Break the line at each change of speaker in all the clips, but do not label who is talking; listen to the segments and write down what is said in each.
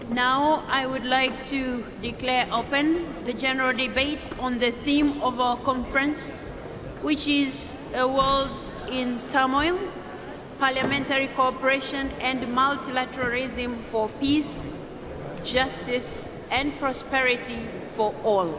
Now I would like to declare open the general debate on the theme of our conference, which is a world in turmoil, parliamentary cooperation and multilateralism for peace, justice and prosperity for all.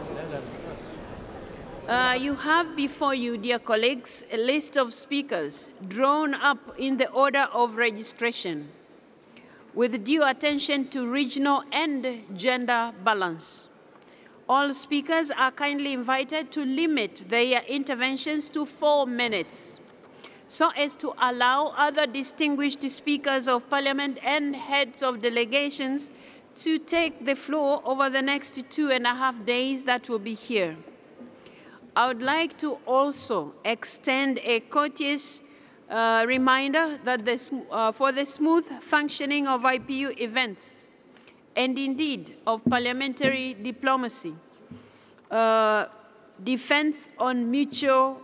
You have before you, dear colleagues, a list of speakers drawn up in the order of registration, with due attention to regional and gender balance. All speakers are kindly invited to limit their interventions to 4 minutes, so as to allow other distinguished speakers of parliament and heads of delegations to take the floor over the next 2.5 days that will be here. I would like to also extend a courteous reminder that for the smooth functioning of IPU events, and indeed of parliamentary diplomacy, depends on mutual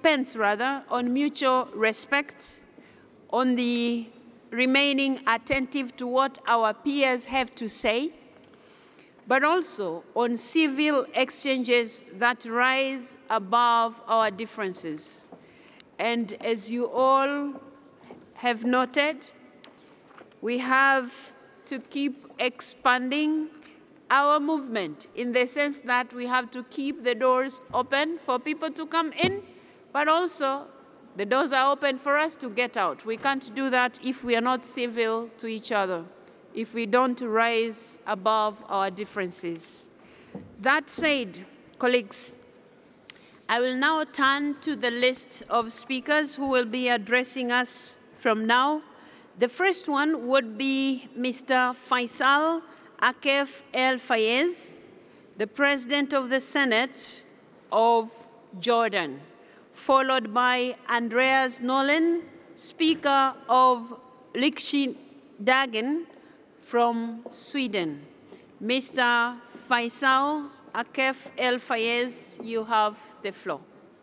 respect, on the remaining attentive to what our peers have to say, but also on civil exchanges that rise above our differences. And as you all have noted, we have to keep expanding our movement in the sense that we have to keep the doors open for people to come in, but also the doors are open for us to get out. We can't do that if we are not civil to each other, if we don't rise above our differences. That said, colleagues, I will now turn to the list of speakers who will be addressing us from now. The first one would be Mr. Faisal Akef El Fayez, the President of the Senate of Jordan, followed by Andreas Norlén, Speaker of Riksdagen from Sweden. Mr. Faisal Akef El Fayez, you have the floor.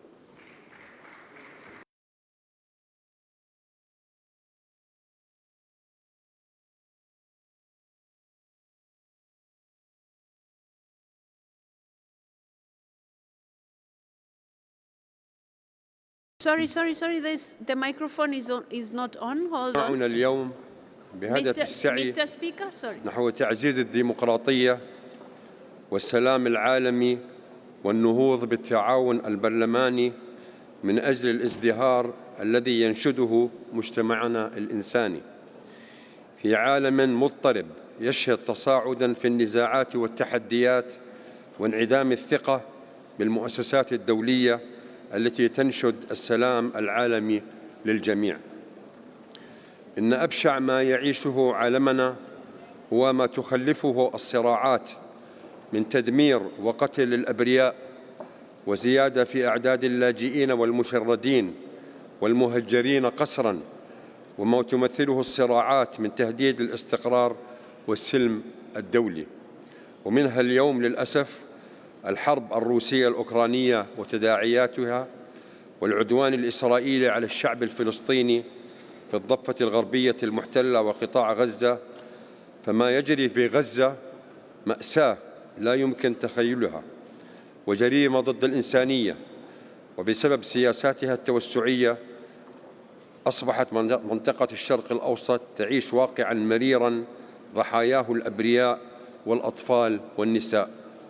Sorry, the microphone is not on. Hold on.
اليوم بهدف السعي
Mr. Speaker, sorry.
نحو تعزيز الديمقراطية والسلام العالمي والنهوض بالتعاون البرلماني من أجل الازدهار الذي ينشده مجتمعنا الإنساني في عالم مضطرب يشهد تصاعداً في النزاعات والتحديات وانعدام الثقة بالمؤسسات الدولية التي تنشد السلام العالمي للجميع. إن أبشع ما يعيشه عالمنا هو ما تخلفه الصراعات من تدمير وقتل الأبرياء وزيادة في أعداد اللاجئين والمشردين والمهجرين قسراً، وما تمثله الصراعات من تهديد الاستقرار والسلم الدولي، ومنها اليوم للأسف الحرب الروسية الأوكرانية وتداعياتها والعدوان الإسرائيلي على الشعب الفلسطيني في الضفة الغربية المحتلة وقطاع غزة. فما يجري في غزة مأساة لا يمكن تخيلها وجريمة ضد الإنسانية، وبسبب سياساتها التوسعية أصبحت منطقة الشرق الأوسط تعيش واقعاً مريراً ضحاياه الأبرياء والأطفال والنساء.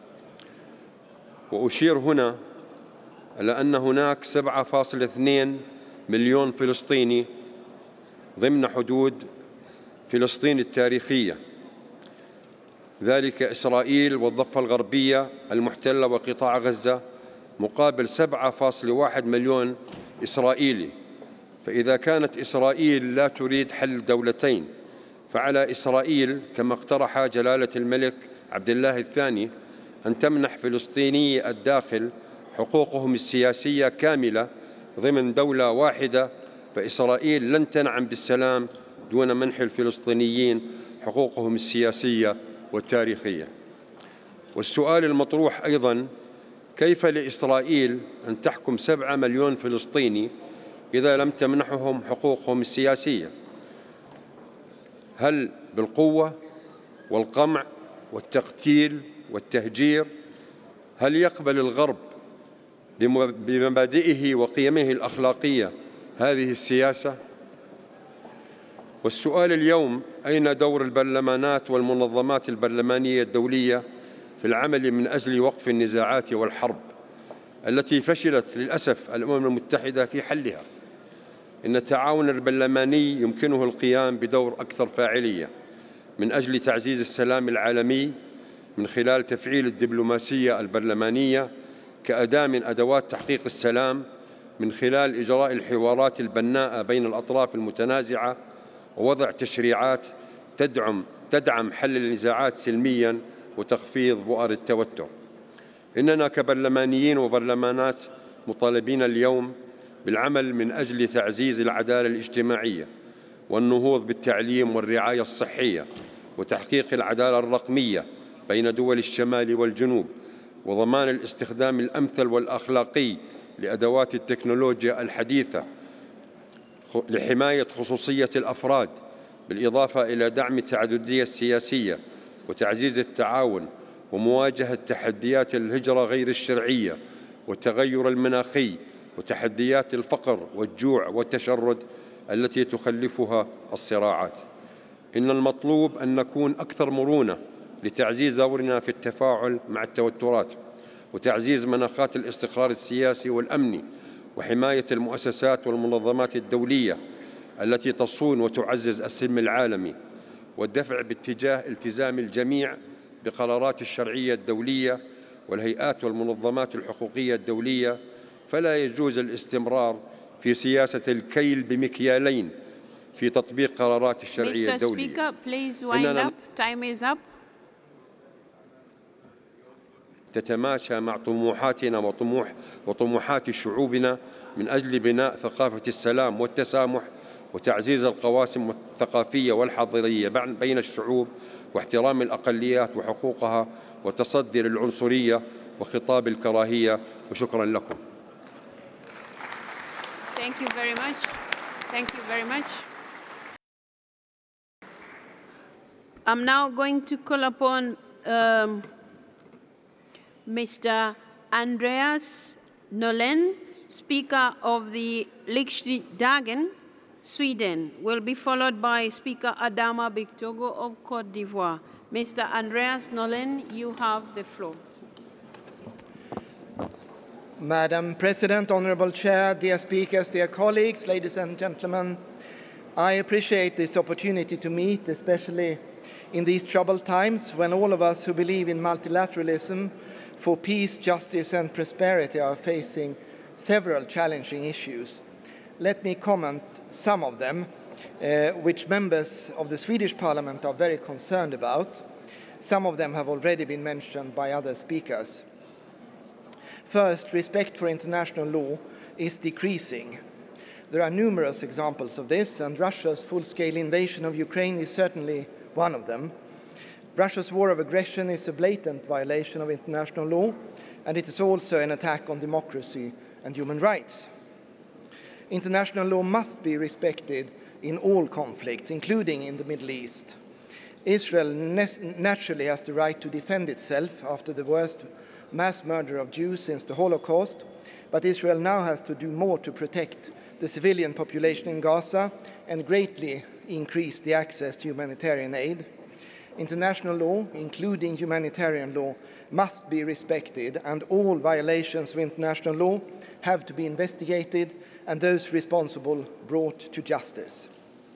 وأشير هنا إلى أن هناك 7.2 مليون فلسطيني ضمن حدود فلسطين التاريخية، ذلك إسرائيل والضفة الغربية المحتلة وقطاع غزة، مقابل 7.1 مليون إسرائيلي. فإذا كانت إسرائيل لا تريد حل دولتين، فعلى إسرائيل كما اقترح جلالة الملك عبد الله الثاني أن تمنح فلسطيني الداخل حقوقهم السياسية كاملة ضمن دولة واحدة، فإسرائيل لن تنعم بالسلام دون منح الفلسطينيين حقوقهم السياسية والتاريخية. والسؤال المطروح أيضاً: كيف لإسرائيل أن تحكم 7 مليون فلسطيني إذا لم تمنحهم حقوقهم السياسية؟ هل بالقوة والقمع والتقتيل والتهجير، هل يقبل الغرب بمبادئه وقيمه الأخلاقية هذه السياسة؟ والسؤال اليوم: أين دور البرلمانات والمنظمات البرلمانية الدولية في العمل من أجل وقف النزاعات والحرب التي فشلت للأسف الأمم المتحدة في حلها؟ إن التعاون البرلماني يمكنه القيام بدور أكثر فاعلية من أجل تعزيز السلام العالمي من خلال تفعيل الدبلوماسية البرلمانية كأداة من أدوات تحقيق السلام، من خلال إجراء الحوارات البناءة بين الأطراف المتنازعة ووضع تشريعات تدعم حل النزاعات سلمياً وتخفيض بؤر التوتر. إننا كبرلمانيين وبرلمانات مطالبين اليوم بالعمل من أجل تعزيز العدالة الاجتماعية والنهوض بالتعليم والرعاية الصحية وتحقيق العدالة الرقمية بين دول الشمال والجنوب، وضمان الاستخدام الأمثل والأخلاقي لأدوات التكنولوجيا الحديثة لحماية خصوصية الأفراد، بالإضافة إلى دعم التعددية السياسية وتعزيز التعاون ومواجهة تحديات الهجرة غير الشرعية والتغير المناخي وتحديات الفقر والجوع والتشرد التي تخلفها الصراعات. إن المطلوب أن نكون أكثر مرونة لتعزيز دورنا في التفاعل مع التوترات وتعزيز مناخات الاستقرار السياسي والأمني وحماية المؤسسات والمنظمات الدولية التي تصون وتعزز السلم العالمي، والدفع باتجاه التزام الجميع بقرارات الشرعية الدولية والهيئات والمنظمات الحقوقية الدولية. فلا يجوز الاستمرار في سياسة الكيل بمكيالين في تطبيق قرارات الشرعية الدولية.
Mr. Speaker, please wind up. Time is up.
تتماشى مع طموحاتنا وطموحات شعوبنا من أجل بناء ثقافة السلام والتسامح وتعزيز القواسم الثقافية والحضارية بين الشعوب واحترام الأقليات وحقوقها وتصدي للعنصرية وخطاب الكراهية. وشكرا لكم.
Thank you very much. Thank you very much. I'm now going to call upon Mr. Andreas Norlén, Speaker of the Riksdagen, Sweden, will be followed by Speaker Adama Bictogo of Côte d'Ivoire. Mr. Andreas Norlén, you have the floor.
Madam President, Honourable Chair, dear speakers, dear colleagues, ladies and gentlemen, I appreciate this opportunity to meet, especially in these troubled times when all of us who believe in multilateralism for peace, justice and prosperity are facing several challenging issues. Let me comment some of them, which members of the Swedish Parliament are very concerned about. Some of them have already been mentioned by other speakers. First, respect for international law is decreasing. There are numerous examples of this, and Russia's full-scale invasion of Ukraine is certainly one of them. Russia's war of aggression is a blatant violation of international law, and it is also an attack on democracy and human rights. International law must be respected in all conflicts, including in the Middle East. Israel naturally has the right to defend itself after the worst mass murder of Jews since the Holocaust, but Israel now has to do more to protect the civilian population in Gaza and greatly increase the access to humanitarian aid. International law, including humanitarian law, must be respected, and all violations of international law have to be investigated and those responsible brought to justice.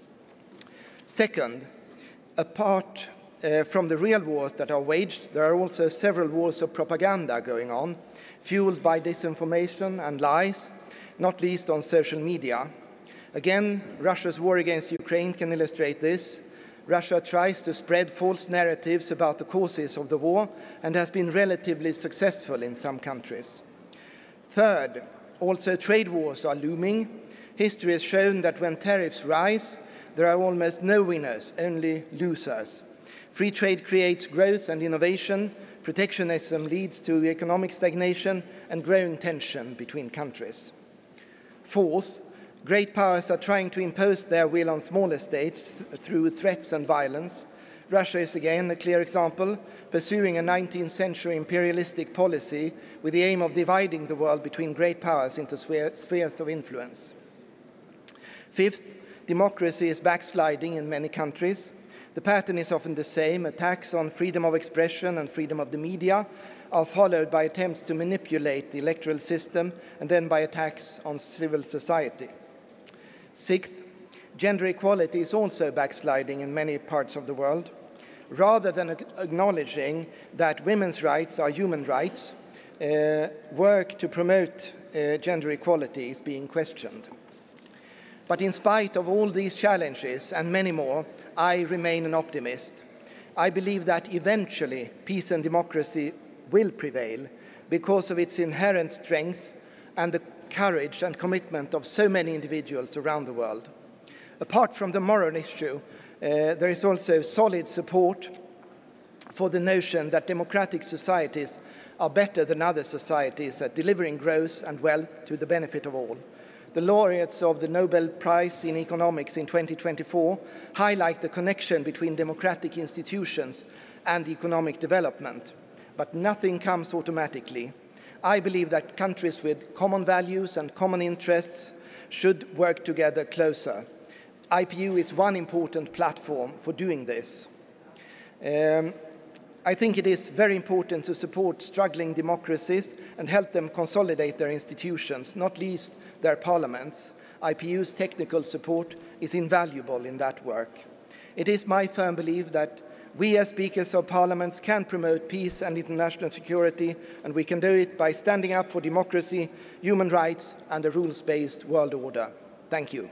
Second, apart from the real wars that are waged, there are also several wars of propaganda going on, fueled by disinformation and lies, not least on social media. Again, Russia's war against Ukraine can illustrate this. Russia tries to spread false narratives about the causes of the war and has been relatively successful in some countries. Third, also trade wars are looming. History has shown that when tariffs rise, there are almost no winners, only losers. Free trade creates growth and innovation. Protectionism leads to economic stagnation and growing tension between countries. Fourth, great powers are trying to impose their will on smaller states through threats and violence. Russia is again a clear example, pursuing a 19th century imperialistic policy with the aim of dividing the world between great powers into spheres of influence. Fifth, democracy is backsliding in many countries. The pattern is often the same. Attacks on freedom of expression and freedom of the media are followed by attempts to manipulate the electoral system and then by attacks on civil society. Sixth, gender equality is also backsliding in many parts of the world. Rather than acknowledging that women's rights are human rights, work to promote gender equality is being questioned. But in spite of all these challenges and many more, I remain an optimist. I believe that eventually peace and democracy will prevail because of its inherent strength and the courage and commitment of so many individuals around the world. Apart from the moral issue, there is also solid support for the notion that democratic societies are better than other societies at delivering growth and wealth to the benefit of all. The laureates of the Nobel Prize in Economics in 2024 highlight the connection between democratic institutions and economic development. But nothing comes automatically. I believe that countries with common values and common interests should work together closer. IPU is one important platform for doing this. I think it is very important to support struggling democracies and help them consolidate their institutions, not least their parliaments. IPU's technical support is invaluable in that work. It is my firm belief that we as speakers of parliaments can promote peace and international security, and we can do it by standing up for democracy, human rights, and a rules-based world order. Thank you.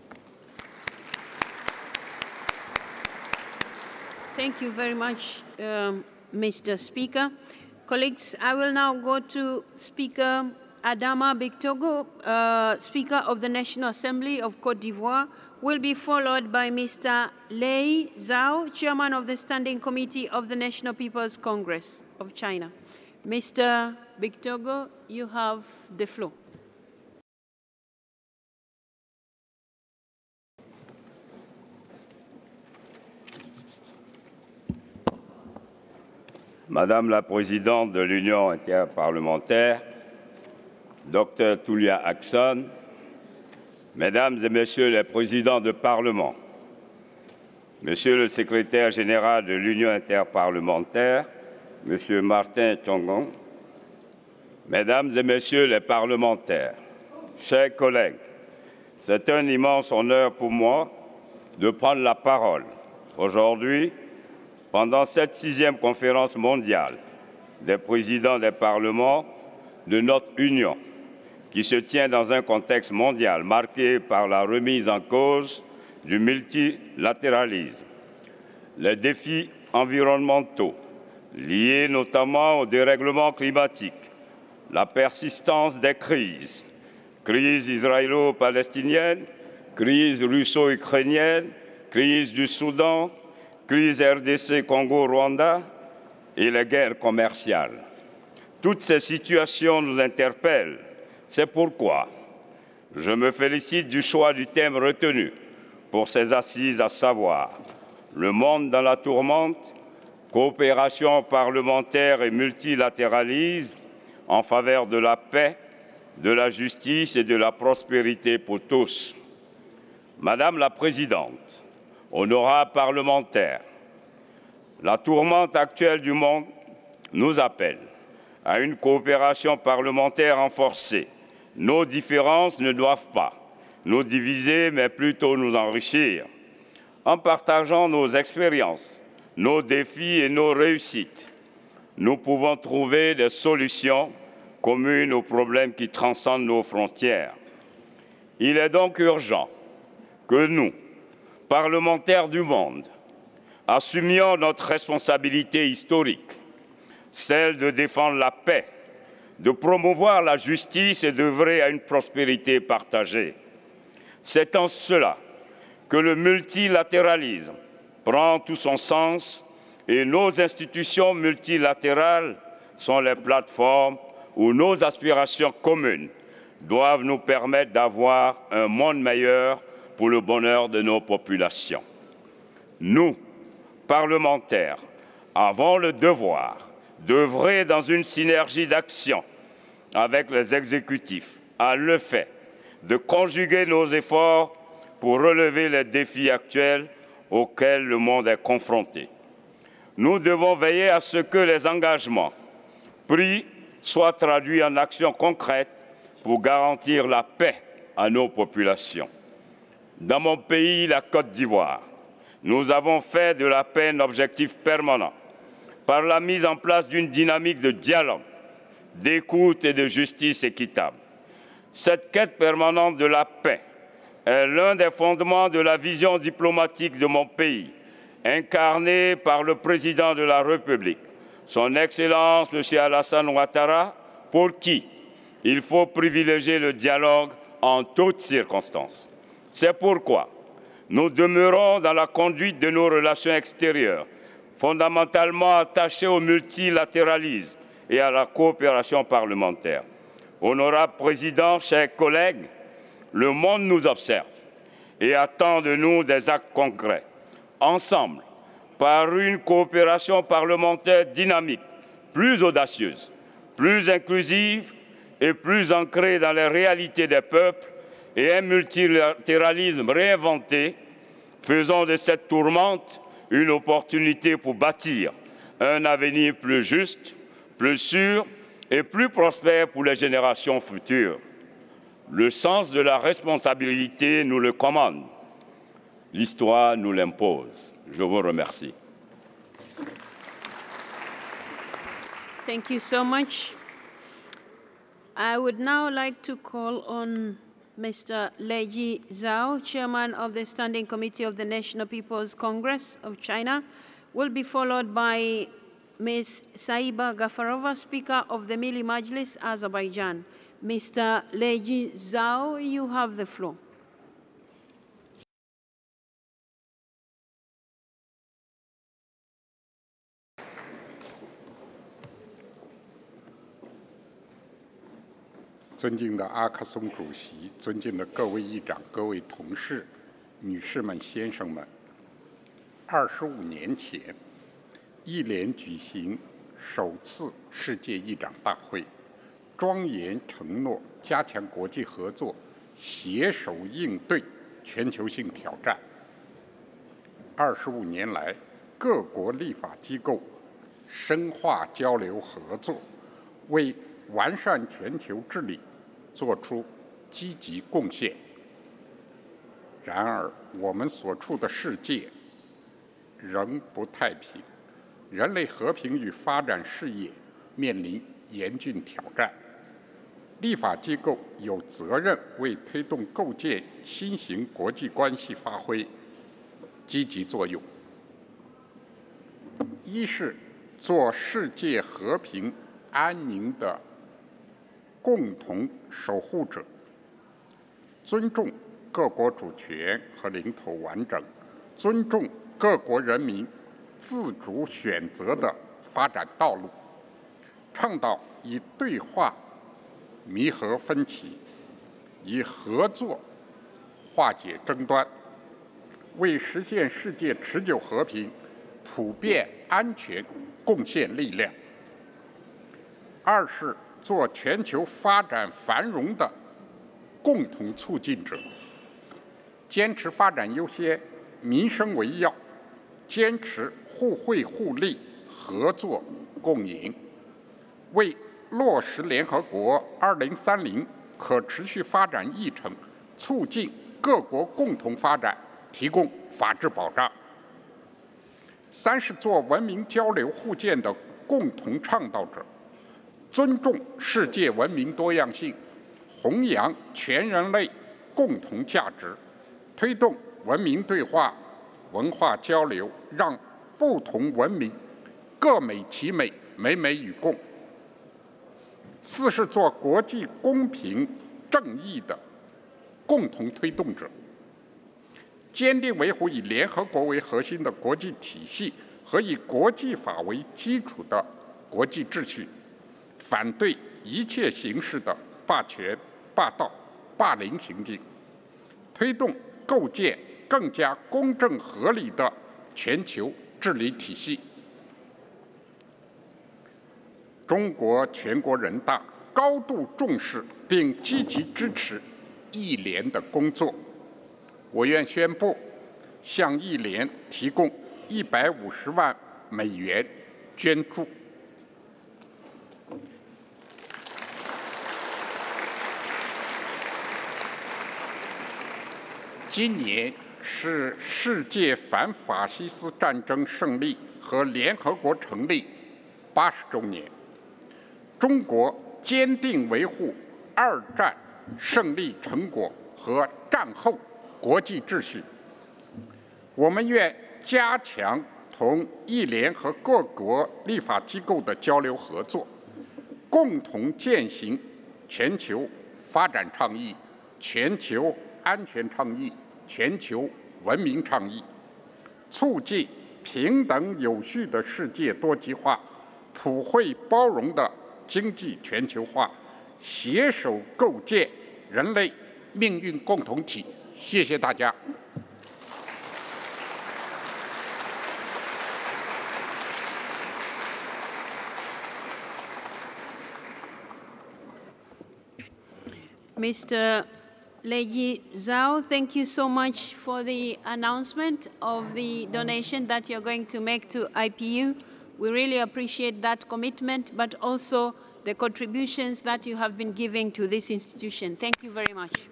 Thank you very much, Mr. Speaker. Colleagues, I will now go to Speaker Adama Bictogo, Speaker of the National Assembly of Côte d'Ivoire, will be followed by Mr. Lei Zhao, Chairman of the Standing Committee of the National People's Congress of China. Mr. Bictogo, you have the floor.
Madame la Présidente de l'Union interparlementaire, Dr Tulia Ackson, Mesdames et Messieurs les Présidents de Parlement, Monsieur le Secrétaire général de l'Union interparlementaire, Monsieur Martin Tongon, Mesdames et Messieurs les parlementaires, chers collègues, c'est un immense honneur pour moi de prendre la parole aujourd'hui pendant cette 6e conférence mondiale des présidents des parlements de notre Union, qui se tient dans un contexte mondial marqué par la remise en cause du multilatéralisme, les défis environnementaux liés notamment au dérèglement climatique, la persistance des crises, crise israélo-palestinienne, crise russo-ukrainienne, crise du Soudan, crise RDC Congo-Rwanda et les guerres commerciales. Toutes ces situations nous interpellent. C'est pourquoi je me félicite du choix du thème retenu pour ces assises, à savoir le monde dans la tourmente, coopération parlementaire et multilatéralisme en faveur de la paix, de la justice et de la prospérité pour tous. Madame la Présidente, honorables parlementaires, la tourmente actuelle du monde nous appelle à une coopération parlementaire renforcée. Nos différences ne doivent pas nous diviser, mais plutôt nous enrichir. En partageant nos expériences, nos défis et nos réussites, nous pouvons trouver des solutions communes aux problèmes qui transcendent nos frontières. Il est donc urgent que nous, parlementaires du monde, assumions notre responsabilité historique, celle de défendre la paix, de promouvoir la justice et d'œuvrer à une prospérité partagée. C'est en cela que le multilatéralisme prend tout son sens et nos institutions multilatérales sont les plateformes où nos aspirations communes doivent nous permettre d'avoir un monde meilleur pour le bonheur de nos populations. Nous, parlementaires avons le devoir d'œuvrer dans une synergie d'action avec les exécutifs à le fait de conjuguer nos efforts pour relever les défis actuels auxquels le monde est confronté. Nous devons veiller à ce que les engagements pris soient traduits en actions concrètes pour garantir la paix à nos populations. Dans mon pays, la Côte d'Ivoire, nous avons fait de la paix un objectif permanent par la mise en place d'une dynamique de dialogue, d'écoute et de justice équitable. Cette quête permanente de la paix est l'un des fondements de la vision diplomatique de mon pays, incarnée par le président de la République, son Excellence M. Alassane Ouattara, pour qui il faut privilégier le dialogue en toutes circonstances. C'est pourquoi nous demeurons dans la conduite de nos relations extérieures, fondamentalement attachés au multilatéralisme et à la coopération parlementaire. Honorable Président, chers collègues, le monde nous observe et attend de nous des actes concrets. Ensemble, par une coopération parlementaire dynamique, plus audacieuse, plus inclusive et plus ancrée dans les réalités des peuples et un multilatéralisme réinventé, faisons de cette tourmente une opportunité pour bâtir un avenir plus juste, plus sûr et plus prospère pour les générations futures. Le sens de la responsabilité nous le commande. L'histoire nous l'impose. Je vous remercie.
Thank you so much. I would now like to call on Mr. Leji Zhao, Chairman of the Standing Committee of the National People's Congress of China, will be followed by Ms. Saiba Gafarova, Speaker of the Milli Majlis, Azerbaijan. Mr. Leji Zhao, you have the floor.
"尊敬的阿克松主席，尊敬的各位议长、各位同事、女士们、先生们，25年前，一连举行首次世界议长大会，庄严承诺加强国际合作，携手应对全球性挑战。25年来，各国立法机构深化交流合作，为完善全球治理做出积极贡献。然而，我们所处的世界仍不太平，人类和平与发展事业面临严峻挑战。立法机构有责任为推动构建新型国际关系发挥积极作用。一是做世界和平安宁的共同守护者，尊重各国主权和领土完整，尊重各国人民自主选择的发展道路，倡导以对话弥合分歧，以合作化解争端，为实现世界持久和平、普遍安全贡献力量。二是做全球发展繁荣的共同促进者，坚持发展优先、民生为要，坚持互惠互利、合作共赢，为落实联合国2030可持续发展议程，促进各国共同发展提供法治保障。三是做文明交流互鉴的共同倡导者，尊重世界文明多样性，弘扬全人类共同价值，推动文明对话、文化交流，让不同文明各美其美，美美与共。四是做国际公平正义的共同推动者，坚定维护以联合国为核心的国际体系和以国际法为基础的国际秩序，反对一切形式的霸权、霸道、霸凌行径，推动构建更加公正合理的全球治理体系。中国全国人大高度重视并积极支持义联的工作。我愿宣布，向义联提供150万美元捐助。今年是世界反法西斯战争胜利和联合国成立80周年。中国坚定维护2战胜利成果和战后国际秩序。我们愿加强同义联和各国立法机构的交流合作，共同践行全球发展倡议、全球安全倡议、全球文明倡议，促进平等有序的世界多极化、普惠包容的经济全球化，携手构建人类命运共同体。谢谢大家。
Mr. Leji Zhao, thank you so much for the announcement of the donation that you're going to make to IPU. We really appreciate that commitment, but also the contributions that you have been giving to this institution. Thank you very much.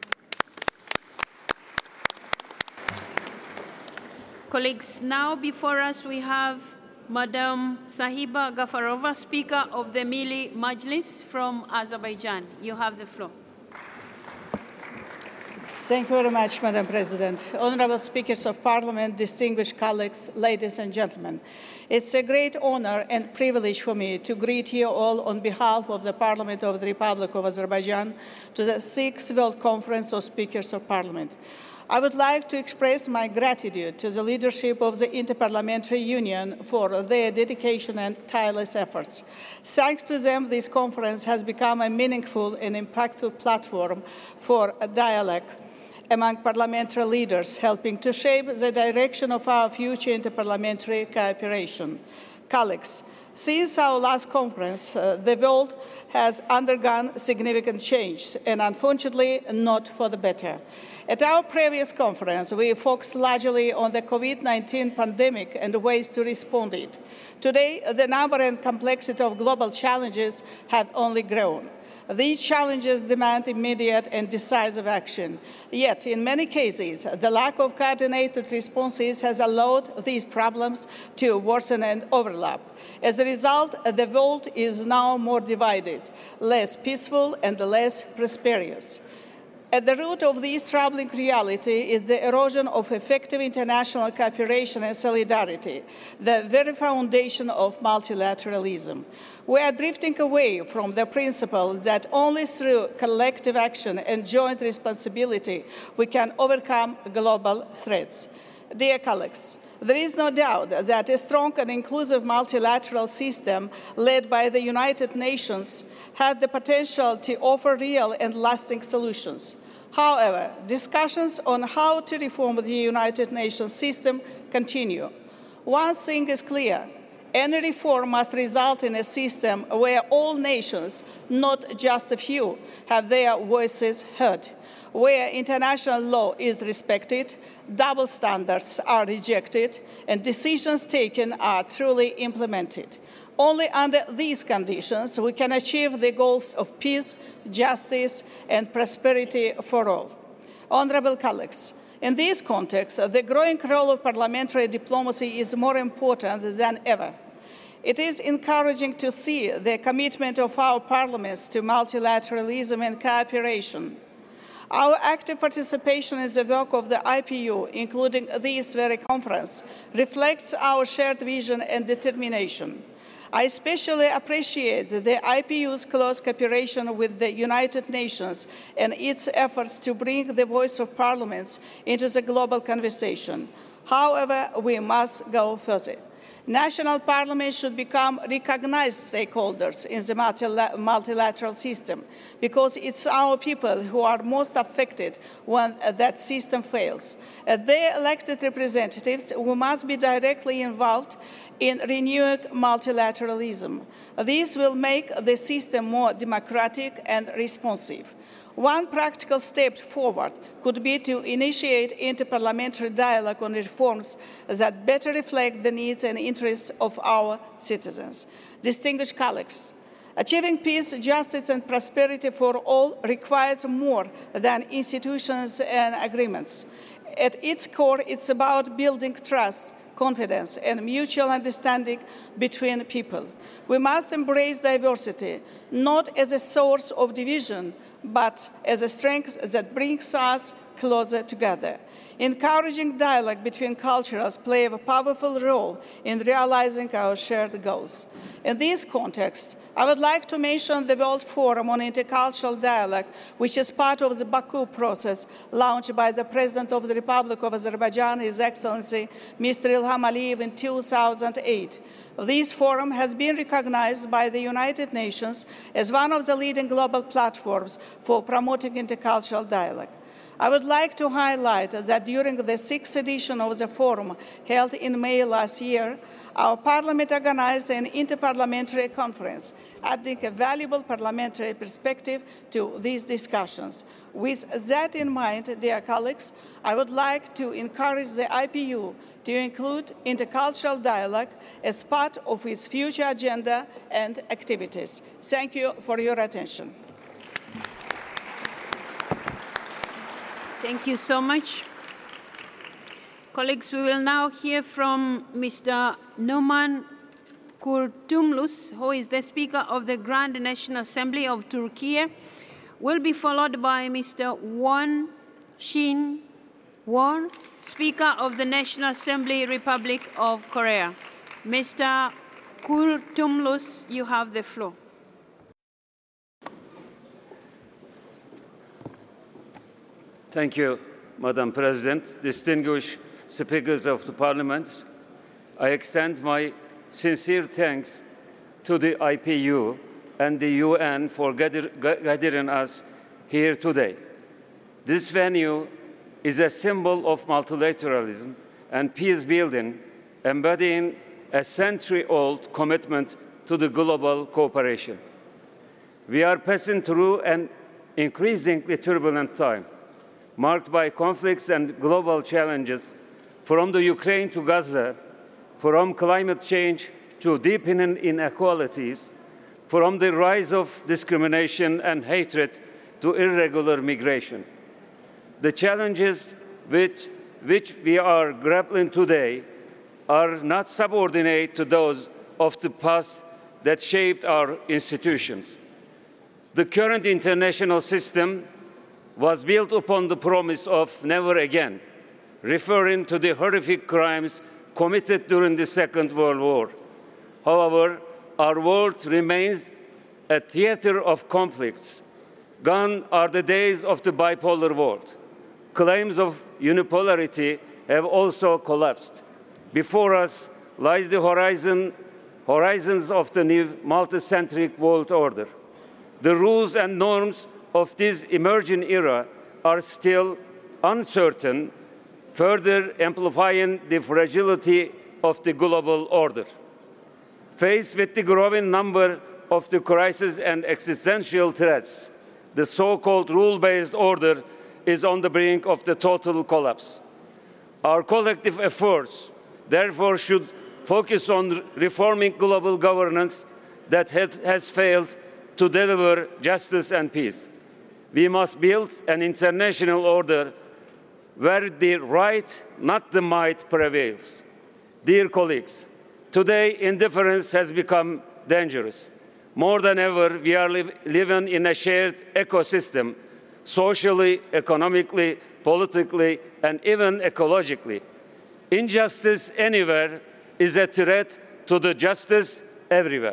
Colleagues, now before us we have Madam Sahiba Gafarova, Speaker of the Milli Majlis from Azerbaijan. You have the floor.
Thank you very much, Madam President. Honorable Speakers of Parliament, distinguished colleagues, ladies and gentlemen. It's a great honor and privilege for me to greet you all on behalf of the Parliament of the Republic of Azerbaijan to the 6th World Conference of Speakers of Parliament. I would like to express my gratitude to the leadership of the Interparliamentary Union for their dedication and tireless efforts. Thanks to them, this conference has become a meaningful and impactful platform for a dialogue among parliamentary leaders, helping to shape the direction of our future interparliamentary cooperation. Colleagues, since our last conference, the world has undergone significant change, and unfortunately, not for the better. At our previous conference, we focused largely on the COVID-19 pandemic and ways to respond to it. Today, the number and complexity of global challenges have only grown. These challenges demand immediate and decisive action. Yet, in many cases, the lack of coordinated responses has allowed these problems to worsen and overlap. As a result, the world is now more divided, less peaceful, and less prosperous. At the root of this troubling reality is the erosion of effective international cooperation and solidarity, the very foundation of multilateralism. We are drifting away from the principle that only through collective action and joint responsibility we can overcome global threats. Dear colleagues, there is no doubt that a strong and inclusive multilateral system led by the United Nations has the potential to offer real and lasting solutions. However, discussions on how to reform the United Nations system continue. One thing is clear. Any reform must result in a system where all nations, not just a few, have their voices heard, where international law is respected, double standards are rejected, and decisions taken are truly implemented. Only under these conditions we can achieve the goals of peace, justice, and prosperity for all. Honourable colleagues, in this context, the growing role of parliamentary diplomacy is more important than ever. It is encouraging to see the commitment of our parliaments to multilateralism and cooperation. Our active participation in the work of the IPU, including this very conference, reflects our shared vision and determination. I especially appreciate the IPU's close cooperation with the United Nations and its efforts to bring the voice of parliaments into the global conversation. However, we must go further. National parliaments should become recognized stakeholders in the multilateral system, because it's our people who are most affected when that system fails. As their elected representatives, we must be directly involved in renewing multilateralism. This will make the system more democratic and responsive. One practical step forward could be to initiate interparliamentary dialogue on reforms that better reflect the needs and interests of our citizens. Distinguished colleagues, achieving peace, justice, and prosperity for all requires more than institutions and agreements. At its core, it's about building trust, confidence, and mutual understanding between people. We must embrace diversity, not as a source of division, but as a strength that brings us closer together. Encouraging dialogue between cultures plays a powerful role in realizing our shared goals. In this context, I would like to mention the World Forum on Intercultural Dialogue, which is part of the Baku process launched by the President of the Republic of Azerbaijan, His Excellency Mr. Ilham Aliyev, in 2008. This forum has been recognized by the United Nations as one of the leading global platforms for promoting intercultural dialogue. I would like to highlight that during the 6th edition of the forum held in May last year, our Parliament organized an interparliamentary conference, adding a valuable parliamentary perspective to these discussions. With that in mind, dear colleagues, I would like to encourage the IPU to include intercultural dialogue as part of its future agenda and activities. Thank you for your attention.
Thank you so much. Colleagues, we will now hear from Mr. Numan Kurtulmuş, who is the Speaker of the Grand National Assembly of Turkey, will be followed by Mr. Won Shin Won, Speaker of the National Assembly, Republic of Korea. Mr. Kurtulmuş, you have the floor.
Thank you, Madam President. Distinguished speakers of the Parliament, I extend my sincere thanks to the IPU and the UN for gathering us here today. This venue is a symbol of multilateralism and peace building, embodying a century-old commitment to the global cooperation. We are passing through an increasingly turbulent time, marked by conflicts and global challenges, from the Ukraine to Gaza, from climate change to deepening inequalities, from the rise of discrimination and hatred to irregular migration. The challenges with which we are grappling today are not subordinate to those of the past that shaped our institutions. The current international system was built upon the promise of never again, referring to the horrific crimes committed during the Second World War. However, our world remains a theater of conflicts. Gone are the days of the bipolar world. Claims of unipolarity have also collapsed. Before us lies the horizons of the new multicentric world order. The rules and norms of this emerging era are still uncertain, further amplifying the fragility of the global order. Faced with the growing number of the crises and existential threats, the so-called rule-based order is on the brink of the total collapse. Our collective efforts, therefore, should focus on reforming global governance that has failed to deliver justice and peace. We must build an international order where the right, not the might, prevails. Dear colleagues, today indifference has become dangerous. More than ever, we are living in a shared ecosystem, socially, economically, politically, and even ecologically. Injustice anywhere is a threat to the justice everywhere.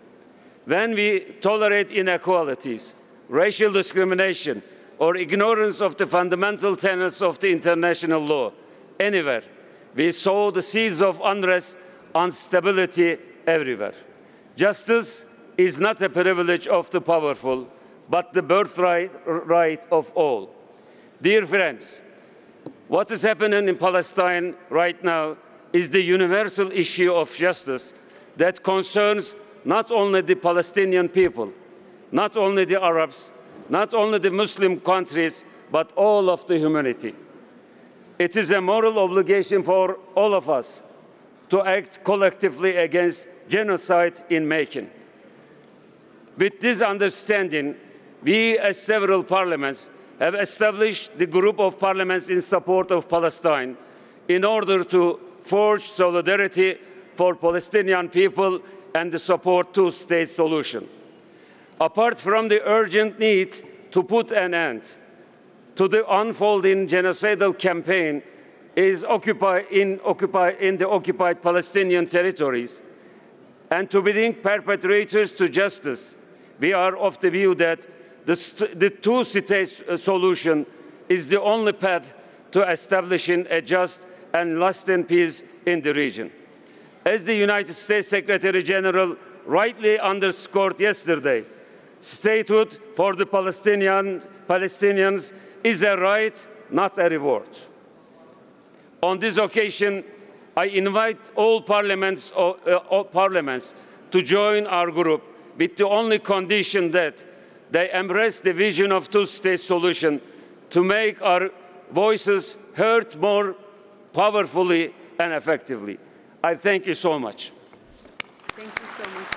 When we tolerate inequalities, racial discrimination, or ignorance of the fundamental tenets of the international law anywhere, we sow the seeds of unrest instability everywhere. Justice is not a privilege of the powerful, but the birthright of all. Dear friends, what is happening in Palestine right now is the universal issue of justice that concerns not only the Palestinian people, not only the Arabs, not only the Muslim countries, but all of the humanity. It is a moral obligation for all of us to act collectively against genocide in making. With this understanding, we as several parliaments have established the group of parliaments in support of Palestine in order to forge solidarity for Palestinian people and the support two-state solution. Apart from the urgent need to put an end to the unfolding genocidal campaign in the occupied Palestinian territories and to bring perpetrators to justice, we are of the view that the two-state solution is the only path to establishing a just and lasting peace in the region. As the United States Secretary General rightly underscored yesterday, statehood for the Palestinians is a right, not a reward. On this occasion, I invite all parliaments to join our group with the only condition that they embrace the vision of two-state solution to make our voices heard more powerfully and effectively. I thank you so much.
Thank you so much.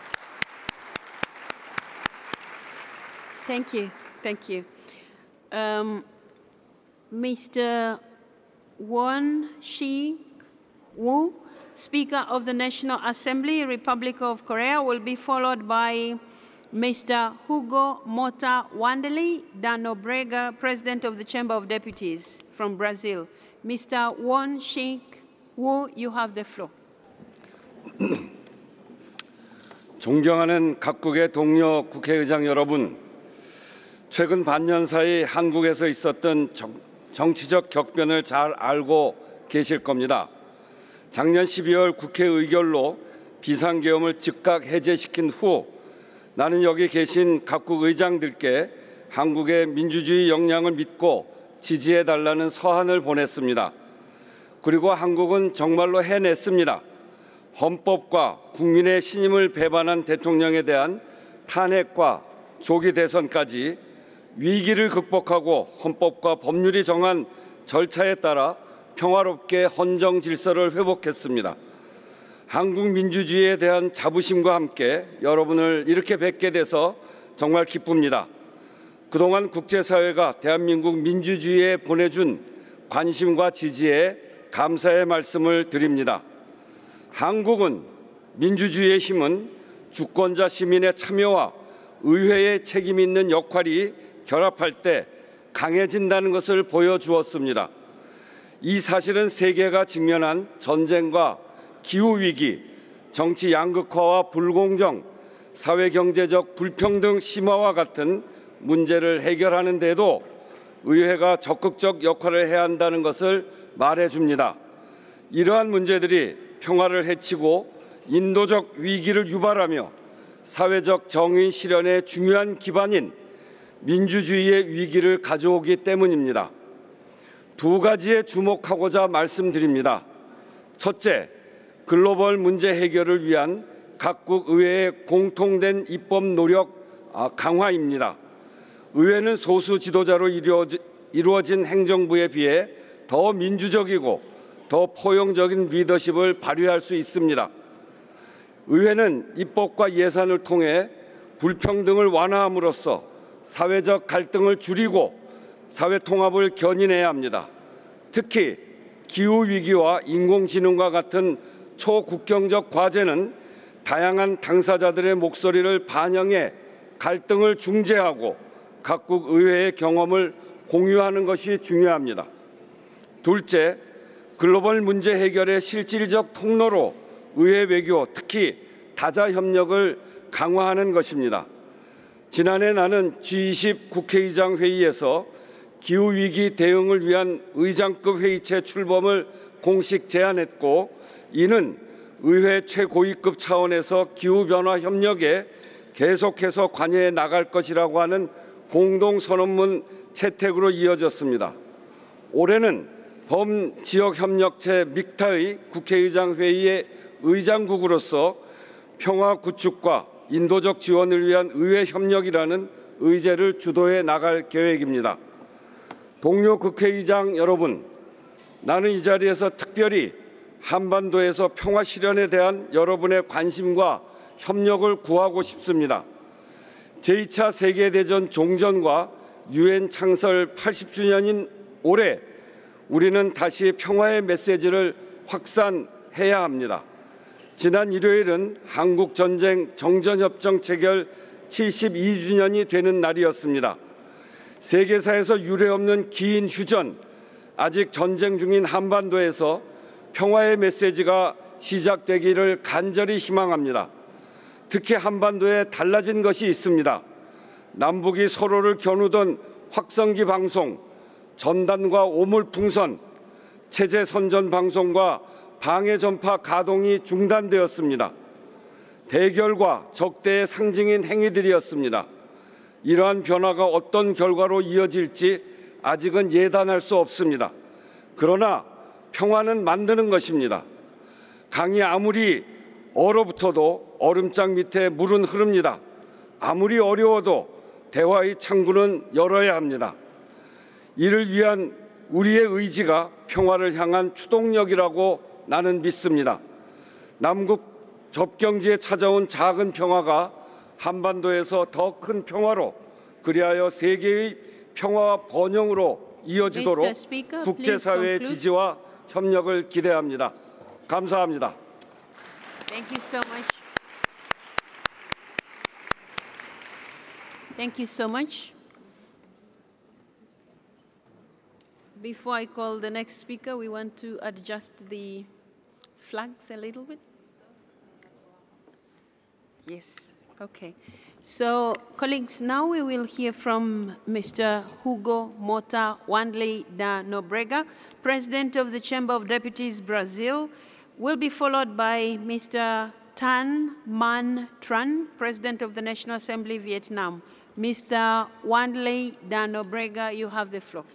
Thank you. Thank you. Mr. Won Shi-woo, Speaker of the National Assembly, Republic of Korea, will be followed by Mr. Hugo Mota Wandeli da Nobrega, President of the Chamber of Deputies from Brazil. Mr. Won Shi-woo, you have the floor.
존경하는 각국의 동료 국회의장 여러분, 최근 반년 사이 한국에서 있었던 정치적 격변을 잘 알고 계실 겁니다. 작년 12월 국회 의결로 비상계엄을 즉각 해제시킨 후 나는 여기 계신 각국 의장들께 한국의 민주주의 역량을 믿고 지지해달라는 서한을 보냈습니다. 그리고 한국은 정말로 해냈습니다. 헌법과 국민의 신임을 배반한 대통령에 대한 탄핵과 조기 대선까지 위기를 극복하고 헌법과 법률이 정한 절차에 따라 평화롭게 헌정 질서를 회복했습니다. 한국 민주주의에 대한 자부심과 함께 여러분을 이렇게 뵙게 돼서 정말 기쁩니다. 그동안 국제사회가 대한민국 민주주의에 보내준 관심과 지지에 감사의 말씀을 드립니다. 한국은 민주주의의 힘은 주권자 시민의 참여와 의회의 책임 있는 역할이 결합할 때 강해진다는 것을 보여주었습니다. 이 사실은 세계가 직면한 전쟁과 기후위기, 정치 양극화와 불공정, 사회경제적 불평등 심화와 같은 문제를 해결하는 데도 의회가 적극적 역할을 해야 한다는 것을 말해줍니다. 이러한 문제들이 평화를 해치고 인도적 위기를 유발하며 사회적 정의 실현의 중요한 기반인 민주주의의 위기를 가져오기 때문입니다. 두 가지에 주목하고자 말씀드립니다. 첫째, 글로벌 문제 해결을 위한 각국 의회의 공통된 입법 노력 강화입니다. 의회는 소수 지도자로 이루어진 행정부에 비해 더 민주적이고 더 포용적인 리더십을 발휘할 수 있습니다. 의회는 입법과 예산을 통해 불평등을 완화함으로써 사회적 갈등을 줄이고 사회 통합을 견인해야 합니다. 특히 기후위기와 인공지능과 같은 초국경적 과제는 다양한 당사자들의 목소리를 반영해 갈등을 중재하고 각국 의회의 경험을 공유하는 것이 중요합니다. 둘째, 글로벌 문제 해결의 실질적 통로로 의회 외교, 특히 다자 협력을 강화하는 것입니다. 지난해 나는 G20 국회의장 회의에서 기후위기 대응을 위한 의장급 회의체 출범을 공식 제안했고, 이는 의회 최고위급 차원에서 기후변화 협력에 계속해서 관여해 나갈 것이라고 하는 공동선언문 채택으로 이어졌습니다. 올해는 범지역협력체 믹타의 국회의장 회의의 의장국으로서 평화 구축과 인도적 지원을 위한 의회 협력이라는 의제를 주도해 나갈 계획입니다. 동료 국회의장 여러분, 나는 이 자리에서 특별히 한반도에서 평화 실현에 대한 여러분의 관심과 협력을 구하고 싶습니다. 제2차 세계대전 종전과 유엔 창설 80주년인 올해 우리는 다시 평화의 메시지를 확산해야 합니다. 지난 일요일은 한국전쟁 정전협정 체결 72주년이 되는 날이었습니다. 세계사에서 유례없는 긴 휴전, 아직 전쟁 중인 한반도에서 평화의 메시지가 시작되기를 간절히 희망합니다. 특히 한반도에 달라진 것이 있습니다. 남북이 서로를 겨누던 확성기 방송, 전단과 오물풍선, 체제 선전 방송과 방해 전파 가동이 중단되었습니다. 대결과 적대의 상징인 행위들이었습니다. 이러한 변화가 어떤 결과로 이어질지 아직은 예단할 수 없습니다. 그러나 평화는 만드는 것입니다. 강이 아무리 얼어붙어도 얼음장 밑에 물은 흐릅니다. 아무리 어려워도 대화의 창구는 열어야 합니다. 이를 위한 우리의 의지가 평화를 향한 추동력이라고 나는 믿습니다. 남북 접경지에 찾아온 작은 평화가 한반도에서 더 큰 평화로, 그리하여 세계의 평화와 번영으로 이어지도록 국제사회의 지지와 협력을 기대합니다. 감사합니다.
Thank you so much. Thank you so much. Before I call the next speaker, we want to adjust the flags a little bit. Yes, okay. So, colleagues, now we will hear from Mr. Hugo Mota Wanley da Nobrega, President of the Chamber of Deputies, Brazil, will be followed by Mr. Tan Man Tran, President of the National Assembly, Vietnam. Mr. Wanley da Nobrega, you have the floor.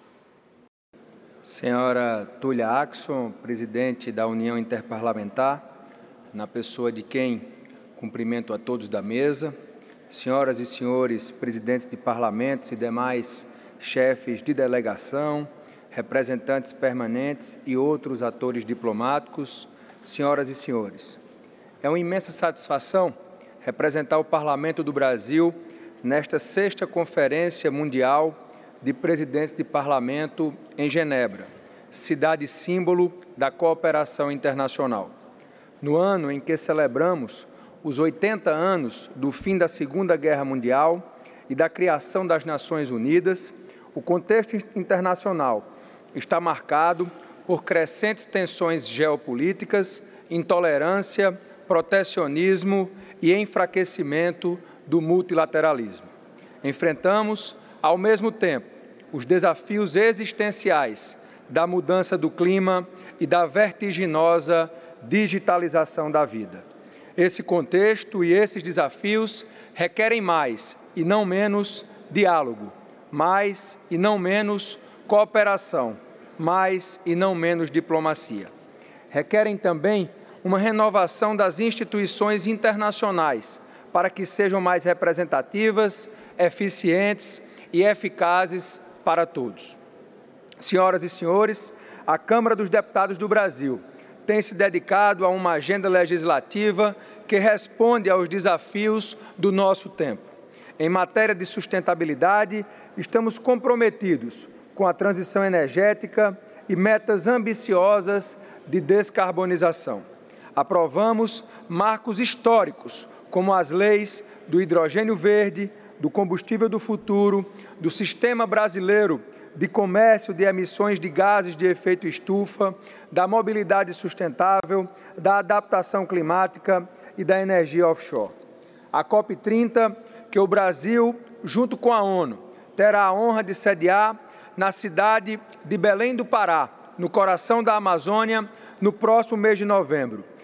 Senhora Túlia Axon, presidente da União Interparlamentar, na pessoa de quem cumprimento a todos da mesa, senhoras e senhores presidentes de parlamentos e demais chefes de delegação, representantes permanentes e outros atores diplomáticos, senhoras e senhores, é uma imensa satisfação representar o Parlamento do Brasil nesta 6ª Conferência Mundial de Presidentes de Parlamento em Genebra, cidade símbolo da cooperação internacional. No ano em que celebramos os 80 anos do fim da Segunda Guerra Mundial e da criação das Nações Unidas, o contexto internacional está marcado por crescentes tensões geopolíticas, intolerância, protecionismo e enfraquecimento do multilateralismo. Enfrentamos, ao mesmo tempo, os desafios existenciais da mudança do clima e da vertiginosa digitalização da vida. Esse contexto e esses desafios requerem mais e não menos diálogo, mais e não menos cooperação, mais e não menos diplomacia. Requerem também uma renovação das instituições internacionais para que sejam mais representativas, eficientes e eficazes para todos. Senhoras e senhores, a Câmara dos Deputados do Brasil tem se dedicado a uma agenda legislativa que responde aos desafios do nosso tempo. Em matéria de sustentabilidade, estamos comprometidos com a transição energética e metas ambiciosas de descarbonização. Aprovamos marcos históricos, como as leis do hidrogênio verde, do combustível do futuro, do Sistema Brasileiro de Comércio de Emissões de Gases de Efeito Estufa, da mobilidade sustentável, da adaptação climática e da energia offshore. A COP30, que o Brasil, junto com a ONU, terá a honra de sediar na cidade de Belém do Pará, no coração da Amazônia, no próximo mês de novembro,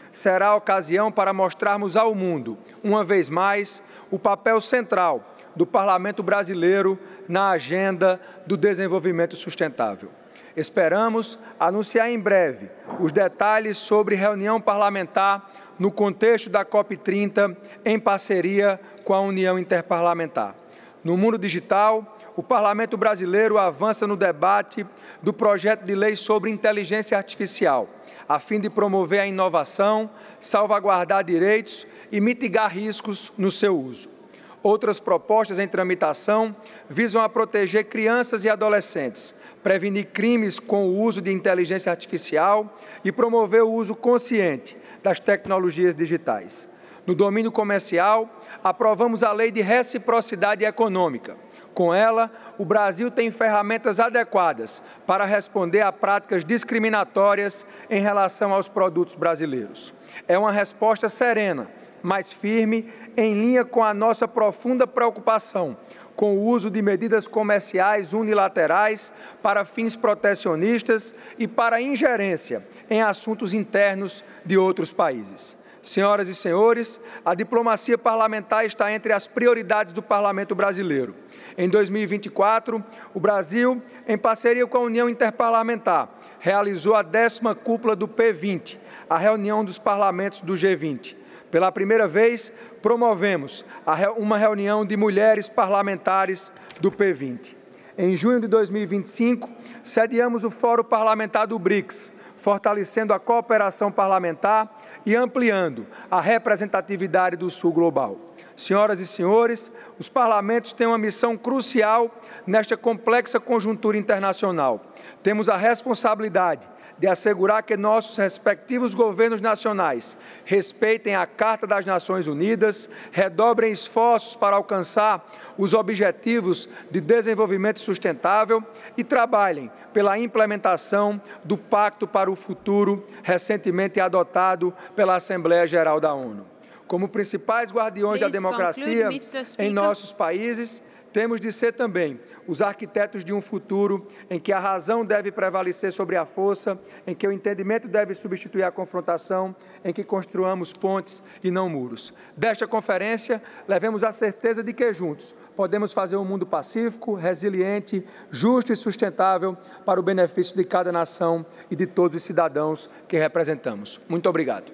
será a ocasião para mostrarmos ao mundo, uma vez mais, o papel central do Parlamento brasileiro na agenda do desenvolvimento sustentável. Esperamos anunciar em breve os detalhes sobre reunião parlamentar no contexto da COP30, em parceria com a União Interparlamentar. No mundo digital, o Parlamento brasileiro avança no debate do projeto de lei sobre inteligência artificial, a fim de promover a inovação, salvaguardar direitos e mitigar riscos no seu uso. Outras propostas em tramitação visam a proteger crianças e adolescentes, prevenir crimes com o uso de inteligência artificial e promover o uso consciente das tecnologias digitais. No domínio comercial, aprovamos a Lei de Reciprocidade Econômica. Com ela, o Brasil tem ferramentas adequadas para responder a práticas discriminatórias em relação aos produtos brasileiros. É uma resposta serena, mas firme, em linha com a nossa profunda preocupação com o uso de medidas comerciais unilaterais para fins protecionistas e para ingerência em assuntos internos de outros países. Senhoras e senhores, a diplomacia parlamentar está entre as prioridades do Parlamento brasileiro. Em 2024, o Brasil, em parceria com a União Interparlamentar, realizou a 10ª cúpula do P20, a reunião dos parlamentos do G20. Pela primeira vez, promovemos uma reunião de mulheres parlamentares do P20. Em junho de 2025, sediamos o Fórum Parlamentar do BRICS, fortalecendo a cooperação parlamentar e ampliando a representatividade do Sul global. Senhoras e senhores, os parlamentos têm uma missão crucial nesta complexa conjuntura internacional. Temos a responsabilidade de assegurar que nossos respectivos governos nacionais respeitem a Carta das Nações Unidas, redobrem esforços para alcançar os objetivos de desenvolvimento sustentável e trabalhem pela implementação do Pacto para o Futuro, recentemente adotado pela Assembleia Geral da ONU. Como principais guardiões da democracia em nossos países, temos de ser também os arquitetos de um futuro em que a razão deve prevalecer sobre a força, em que o entendimento deve substituir a confrontação, em que construamos pontes e não muros. Desta conferência, levemos a certeza de que juntos podemos fazer um mundo pacífico, resiliente, justo e sustentável para o benefício de cada nação e de todos os cidadãos que representamos. Muito obrigado.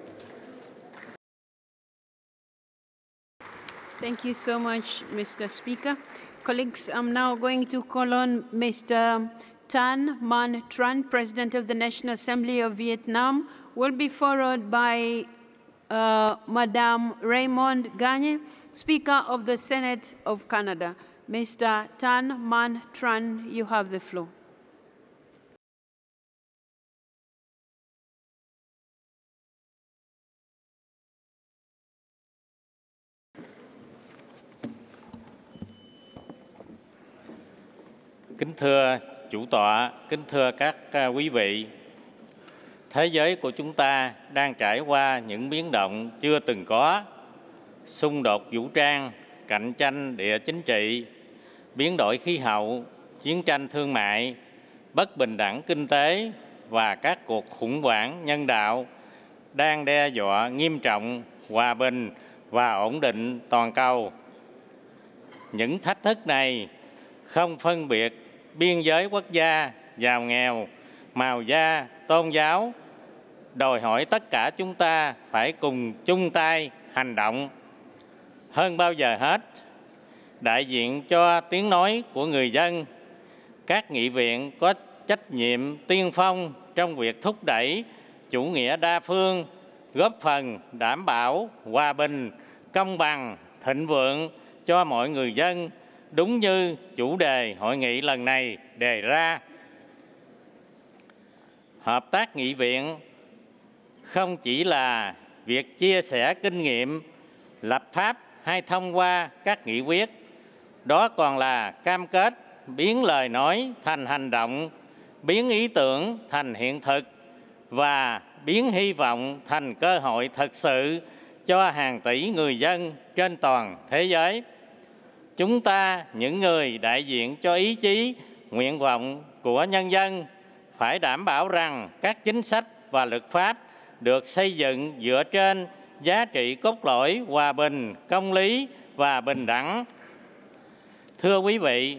Thank you so much, Mr. Speaker. Colleagues, I'm now going to call on Mr. Tan Man Tran, President of the National Assembly of Vietnam, will be followed by Madame Raymond Gagne, Speaker of the Senate of Canada. Mr. Tan Man Tran, you have the floor.
Kính thưa chủ tọa, kính thưa các quý vị, thế giới của chúng ta đang trải qua những biến động chưa từng có, xung đột vũ trang, cạnh tranh địa chính trị, biến đổi khí hậu, chiến tranh thương mại, bất bình đẳng kinh tế và các cuộc khủng hoảng nhân đạo đang đe dọa nghiêm trọng hòa bình và ổn định toàn cầu. Những thách thức này không phân biệt biên giới quốc gia, giàu nghèo, màu da, tôn giáo, đòi hỏi tất cả chúng ta phải cùng chung tay hành động. Hơn bao giờ hết, đại diện cho tiếng nói của người dân, các nghị viện có trách nhiệm tiên phong trong việc thúc đẩy chủ nghĩa đa phương, góp phần đảm bảo hòa bình, công bằng, thịnh vượng cho mọi người dân, đúng như chủ đề hội nghị lần này đề ra. Hợp tác nghị viện không chỉ là việc chia sẻ kinh nghiệm, lập pháp hay thông qua các nghị quyết, đó còn là cam kết biến lời nói thành hành động, biến ý tưởng thành hiện thực và biến hy vọng thành cơ hội thực sự cho hàng tỷ người dân trên toàn thế giới. Chúng ta, những người đại diện cho ý chí, nguyện vọng của nhân dân, phải đảm bảo rằng các chính sách và luật pháp được xây dựng dựa trên giá trị cốt lõi hòa bình, công lý và bình đẳng. Thưa quý vị,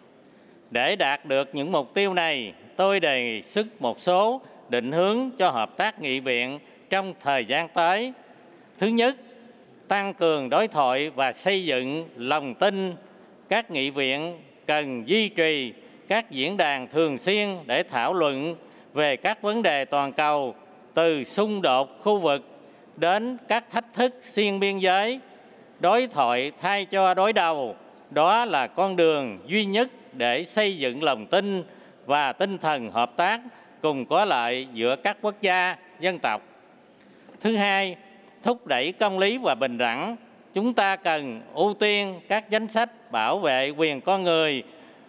để đạt được những mục tiêu này, tôi đề xuất một số định hướng cho hợp tác nghị viện trong thời gian tới. Thứ nhất, tăng cường đối thoại và xây dựng lòng tin. Các nghị viện cần duy trì các diễn đàn thường xuyên để thảo luận về các vấn đề toàn cầu, từ xung đột khu vực đến các thách thức xuyên biên giới. Đối thoại thay cho đối đầu, đó là con đường duy nhất để xây dựng lòng tin và tinh thần hợp tác cùng có lợi giữa các quốc gia, dân tộc. Thứ hai, thúc đẩy công lý và bình đẳng. Chúng ta cần ưu tiên các chính sách bảo vệ quyền con người,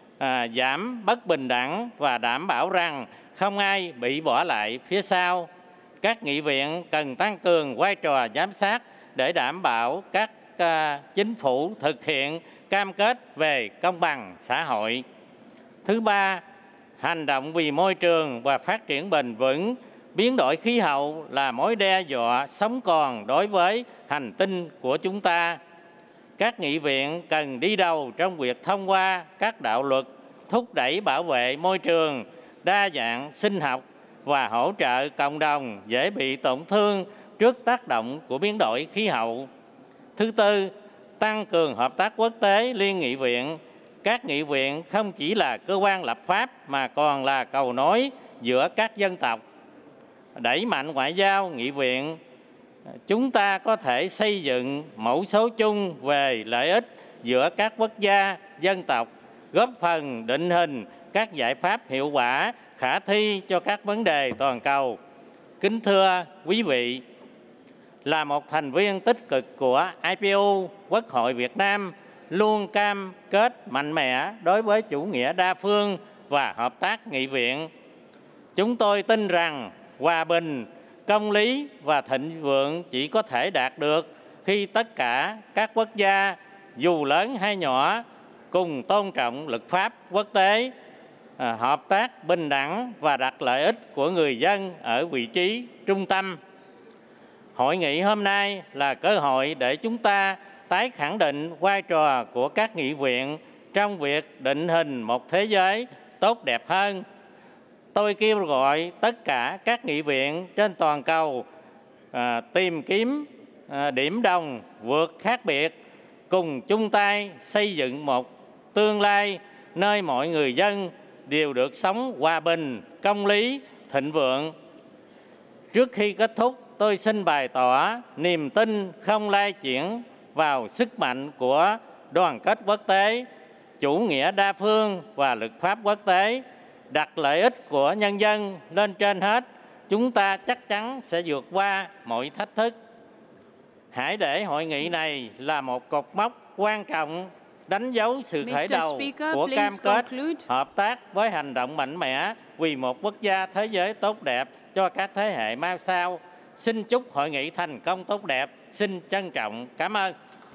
giảm bất bình đẳng và đảm bảo rằng không ai bị bỏ lại phía sau. Các nghị viện cần tăng cường vai trò giám sát để đảm bảo các chính phủ thực hiện cam kết về công bằng xã hội. Thứ ba, hành động vì môi trường và phát triển bền vững. Biến đổi khí hậu là mối đe dọa sống còn đối với hành tinh của chúng ta. Các nghị viện cần đi đầu trong việc thông qua các đạo luật thúc đẩy bảo vệ môi trường, đa dạng sinh học và hỗ trợ cộng đồng dễ bị tổn thương trước tác động của biến đổi khí hậu. Thứ tư, tăng cường hợp tác quốc tế liên nghị viện. Các nghị viện không chỉ là cơ quan lập pháp mà còn là cầu nối giữa các dân tộc. Đẩy mạnh ngoại giao nghị viện, chúng ta có thể xây dựng mẫu số chung về lợi ích giữa các quốc gia, dân tộc, góp phần định hình các giải pháp hiệu quả, khả thi cho các vấn đề toàn cầu. Kính thưa quý vị, là một thành viên tích cực của IPU, Quốc hội Việt Nam luôn cam kết mạnh mẽ đối với chủ nghĩa đa phương và hợp tác nghị viện. Chúng tôi tin rằng hòa bình, công lý và thịnh vượng chỉ có thể đạt được khi tất cả các quốc gia, dù lớn hay nhỏ, cùng tôn trọng luật pháp quốc tế, hợp tác bình đẳng và đặt lợi ích của người dân ở vị trí trung tâm. Hội nghị hôm nay là cơ hội để chúng ta tái khẳng định vai trò của các nghị viện trong việc định hình một thế giới tốt đẹp hơn. Tôi kêu gọi tất cả các nghị viện trên toàn cầu tìm kiếm điểm đồng, vượt khác biệt, cùng chung tay xây dựng một tương lai nơi mọi người dân đều được sống hòa bình, công lý, thịnh vượng. Trước khi kết thúc, tôi xin bày tỏ niềm tin không lay chuyển vào sức mạnh của đoàn kết quốc tế, chủ nghĩa đa phương và luật pháp quốc tế, đặt lợi ích của nhân dân lên trên hết. Chúng ta chắc chắn sẽ vượt qua mọi thách thức. Hãy để hội nghị này là một cột mốc quan trọng đánh dấu sự khởi đầu của cam kết hợp tác với hành động mạnh mẽ vì một quốc gia thế giới tốt đẹp cho các thế hệ mai sau. Xin chúc hội nghị thành công tốt đẹp. Xin trân trọng cảm ơn.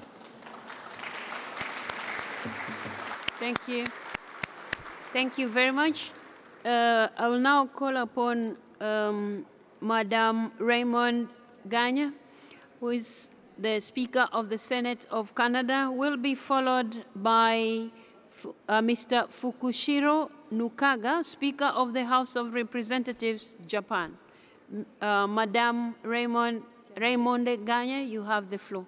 Thank you. Thank you very much. I will now call upon Madam Raymond Gagne, who is the Speaker of the Senate of Canada, will be followed by Mr. Fukushiro Nukaga, Speaker of the House of Representatives, Japan. Madam Raymond Gagne, you have the floor.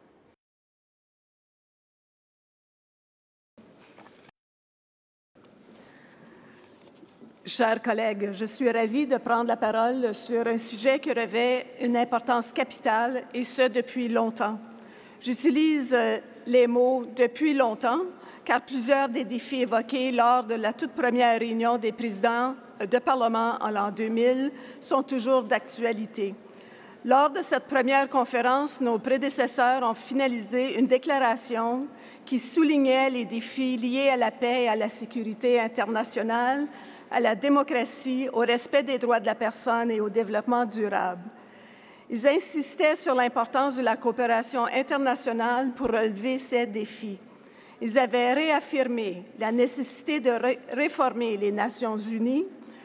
Chers collègues, je suis ravie de prendre la parole sur un sujet qui revêt une importance capitale, et ce depuis longtemps. J'utilise les mots « depuis longtemps » car plusieurs des défis évoqués lors de la toute première réunion des présidents de Parlement en l'an 2000 sont toujours d'actualité. Lors de cette première conférence, nos prédécesseurs ont finalisé une déclaration qui soulignait les défis liés à la paix et à la sécurité internationale, à la démocratie, au respect des droits de la personne et au développement durable. Ils insistaient sur l'importance de la coopération internationale pour relever ces défis. Ils avaient réaffirmé la nécessité de réformer les Nations unies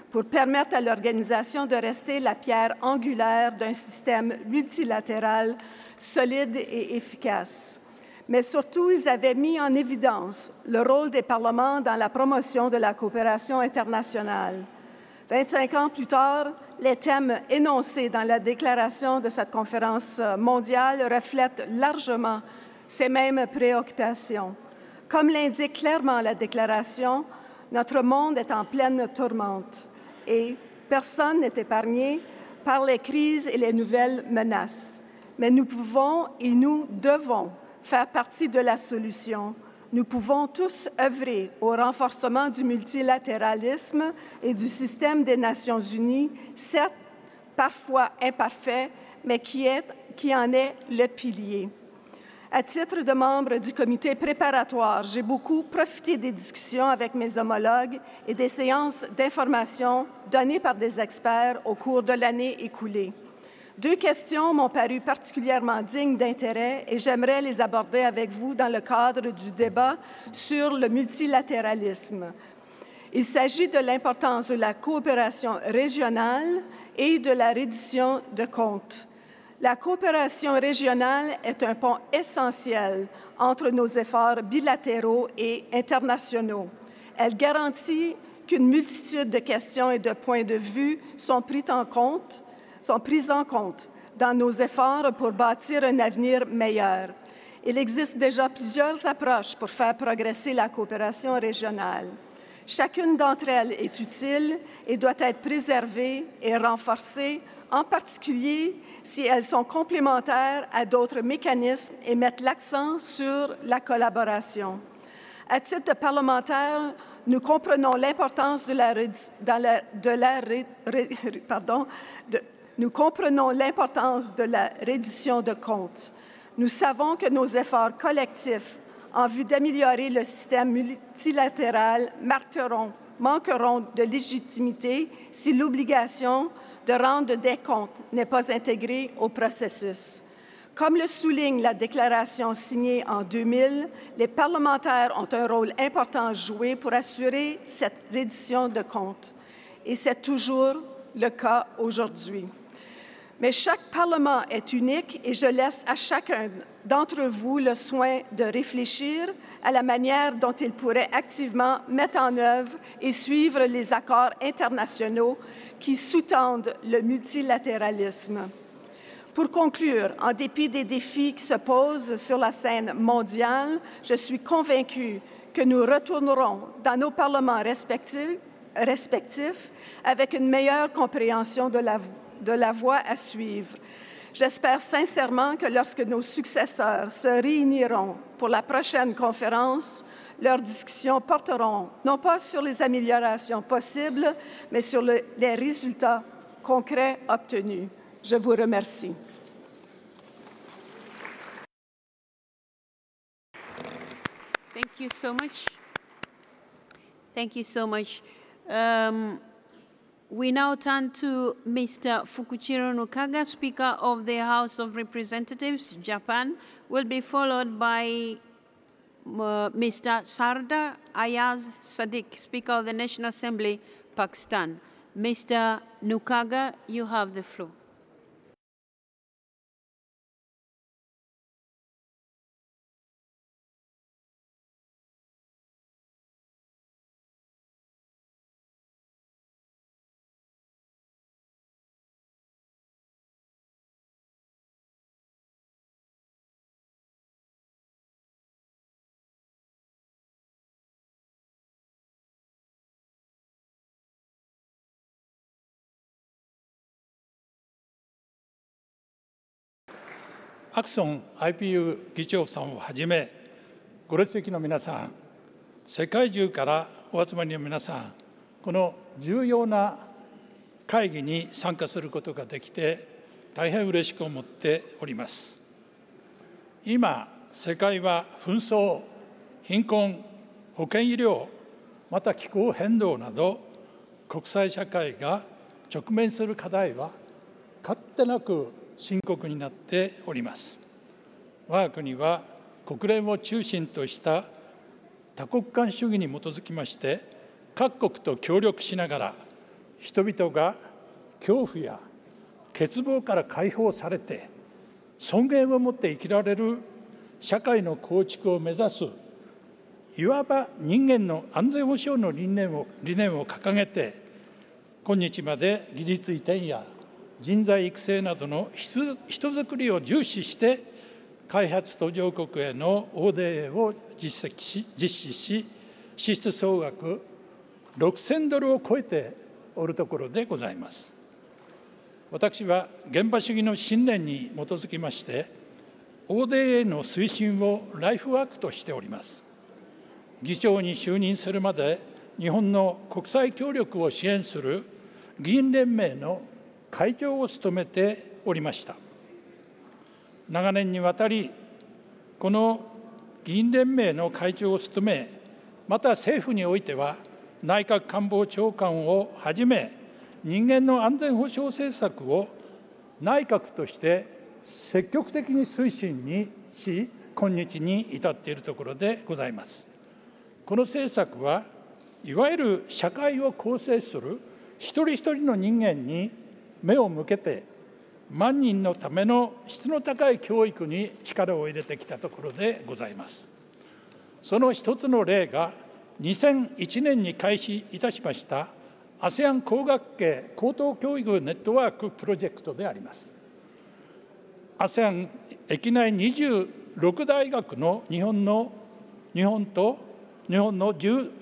pour permettre à l'organisation de rester la pierre angulaire d'un système multilatéral solide et efficace. Mais surtout, ils avaient mis en évidence le rôle des parlements dans la promotion de la coopération internationale. 25 ans plus tard, les thèmes énoncés dans la déclaration de cette conférence mondiale reflètent largement ces mêmes préoccupations. Comme l'indique clairement la déclaration, notre monde est en pleine tourmente et personne n'est épargné par les crises et les nouvelles menaces. Mais nous pouvons et nous devons faire partie de la solution. Nous pouvons tous œuvrer au renforcement du multilatéralisme et du système des Nations unies, certes parfois imparfait, mais qui en est le pilier. À titre de membre du comité préparatoire, j'ai beaucoup profité des discussions avec mes homologues et des séances d'information données par des experts au cours de l'année écoulée. 2 questions m'ont paru particulièrement dignes d'intérêt et j'aimerais les aborder avec vous dans le cadre du débat sur le multilatéralisme. Il s'agit de l'importance de la coopération régionale et de la reddition de comptes. La coopération régionale est un pont essentiel entre nos efforts bilatéraux et internationaux. Elle garantit qu'une multitude de questions et de points de vue sont prises en compte dans nos efforts pour bâtir un avenir meilleur. Il existe déjà plusieurs approches pour faire progresser la coopération régionale. Chacune d'entre elles est utile et doit être préservée et renforcée, en particulier si elles sont complémentaires à d'autres mécanismes et mettent l'accent sur la collaboration. À titre de parlementaire, nous comprenons l'importance de la reddition de comptes. Nous savons que nos efforts collectifs en vue d'améliorer le système multilatéral manqueront de légitimité si l'obligation de rendre des comptes n'est pas intégrée au processus. Comme le souligne la déclaration signée en 2000, les parlementaires ont un rôle important à jouer pour assurer cette reddition de comptes. Et c'est toujours le cas aujourd'hui. Mais chaque Parlement est unique et je laisse à chacun d'entre vous le soin de réfléchir à la manière dont il pourrait activement mettre en œuvre et suivre les accords internationaux qui sous-tendent le multilatéralisme. Pour conclure, en dépit des défis qui se posent sur la scène mondiale, je suis convaincue que nous retournerons dans nos parlements respectifs avec une meilleure compréhension de la voie à suivre. J'espère sincèrement que lorsque nos successeurs se réuniront pour la prochaine conférence, leurs discussions porteront non pas sur les améliorations possibles, mais sur les résultats concrets obtenus. Je vous remercie.
Thank you so much. Thank you so much. We now turn to Mr. Fukuchiro Nukaga, Speaker of the House of Representatives, Japan, will be followed by Mr. Sardar Ayaz Sadiq, Speaker of the National Assembly, Pakistan. Mr. Nukaga, you have the floor.
アクソン IPU 議長さんをはじめ、ご列席の皆さん、世界中からお集まりの皆さん、この重要な会議に参加することができて、大変嬉しく思っております。今、世界は紛争、貧困、保健医療、また気候変動など、国際社会が直面する課題は、かつてなく深刻になっております。我が国は国連を中心とした多国間主義に基づきまして、各国と協力しながら人々が恐怖や欠乏から解放されて尊厳を持って生きられる社会の構築を目指す、いわば人間の安全保障の理念を掲げて、今日まで技術移転や人材育成などの人づくりを重視して開発途上国への ODA を実施し、支出総額$6000を超えておるところでございます。私は現場主義の信念に基づきまして、ODA の推進をライフワークとしております。議長に就任するまで、日本の国際協力を支援する議員連盟の会長を務めておりました。長年にわたり、この議員連盟の会長を務め、また政府においては、内閣官房長官をはじめ、人間の安全保障政策を内閣として積極的に推進にし、今日に至っているところでございます。この政策は、いわゆる社会を構成する一人一人の人間に目を向けて、万人のための質の高い教育に力を入れてきたところでございます。その一つの例が、2001年に開始いたしました ASEAN 工学系高等教育ネットワークプロジェクトであります。ASEAN 域内26大学の日本と日本の18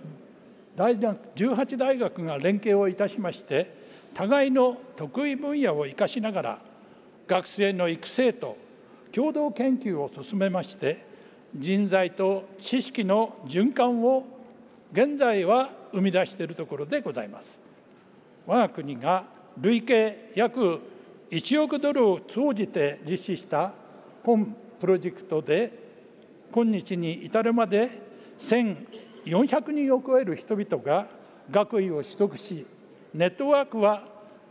大学が連携をいたしまして、互いの得意分野を生かしながら、学生の育成と共同研究を進めまして、人材と知識の循環を現在は生み出しているところでございます。我が国が累計約1億ドルを投じて実施した本プロジェクトで、今日に至るまで1400人を超える人々が学位を取得し、ネットワークは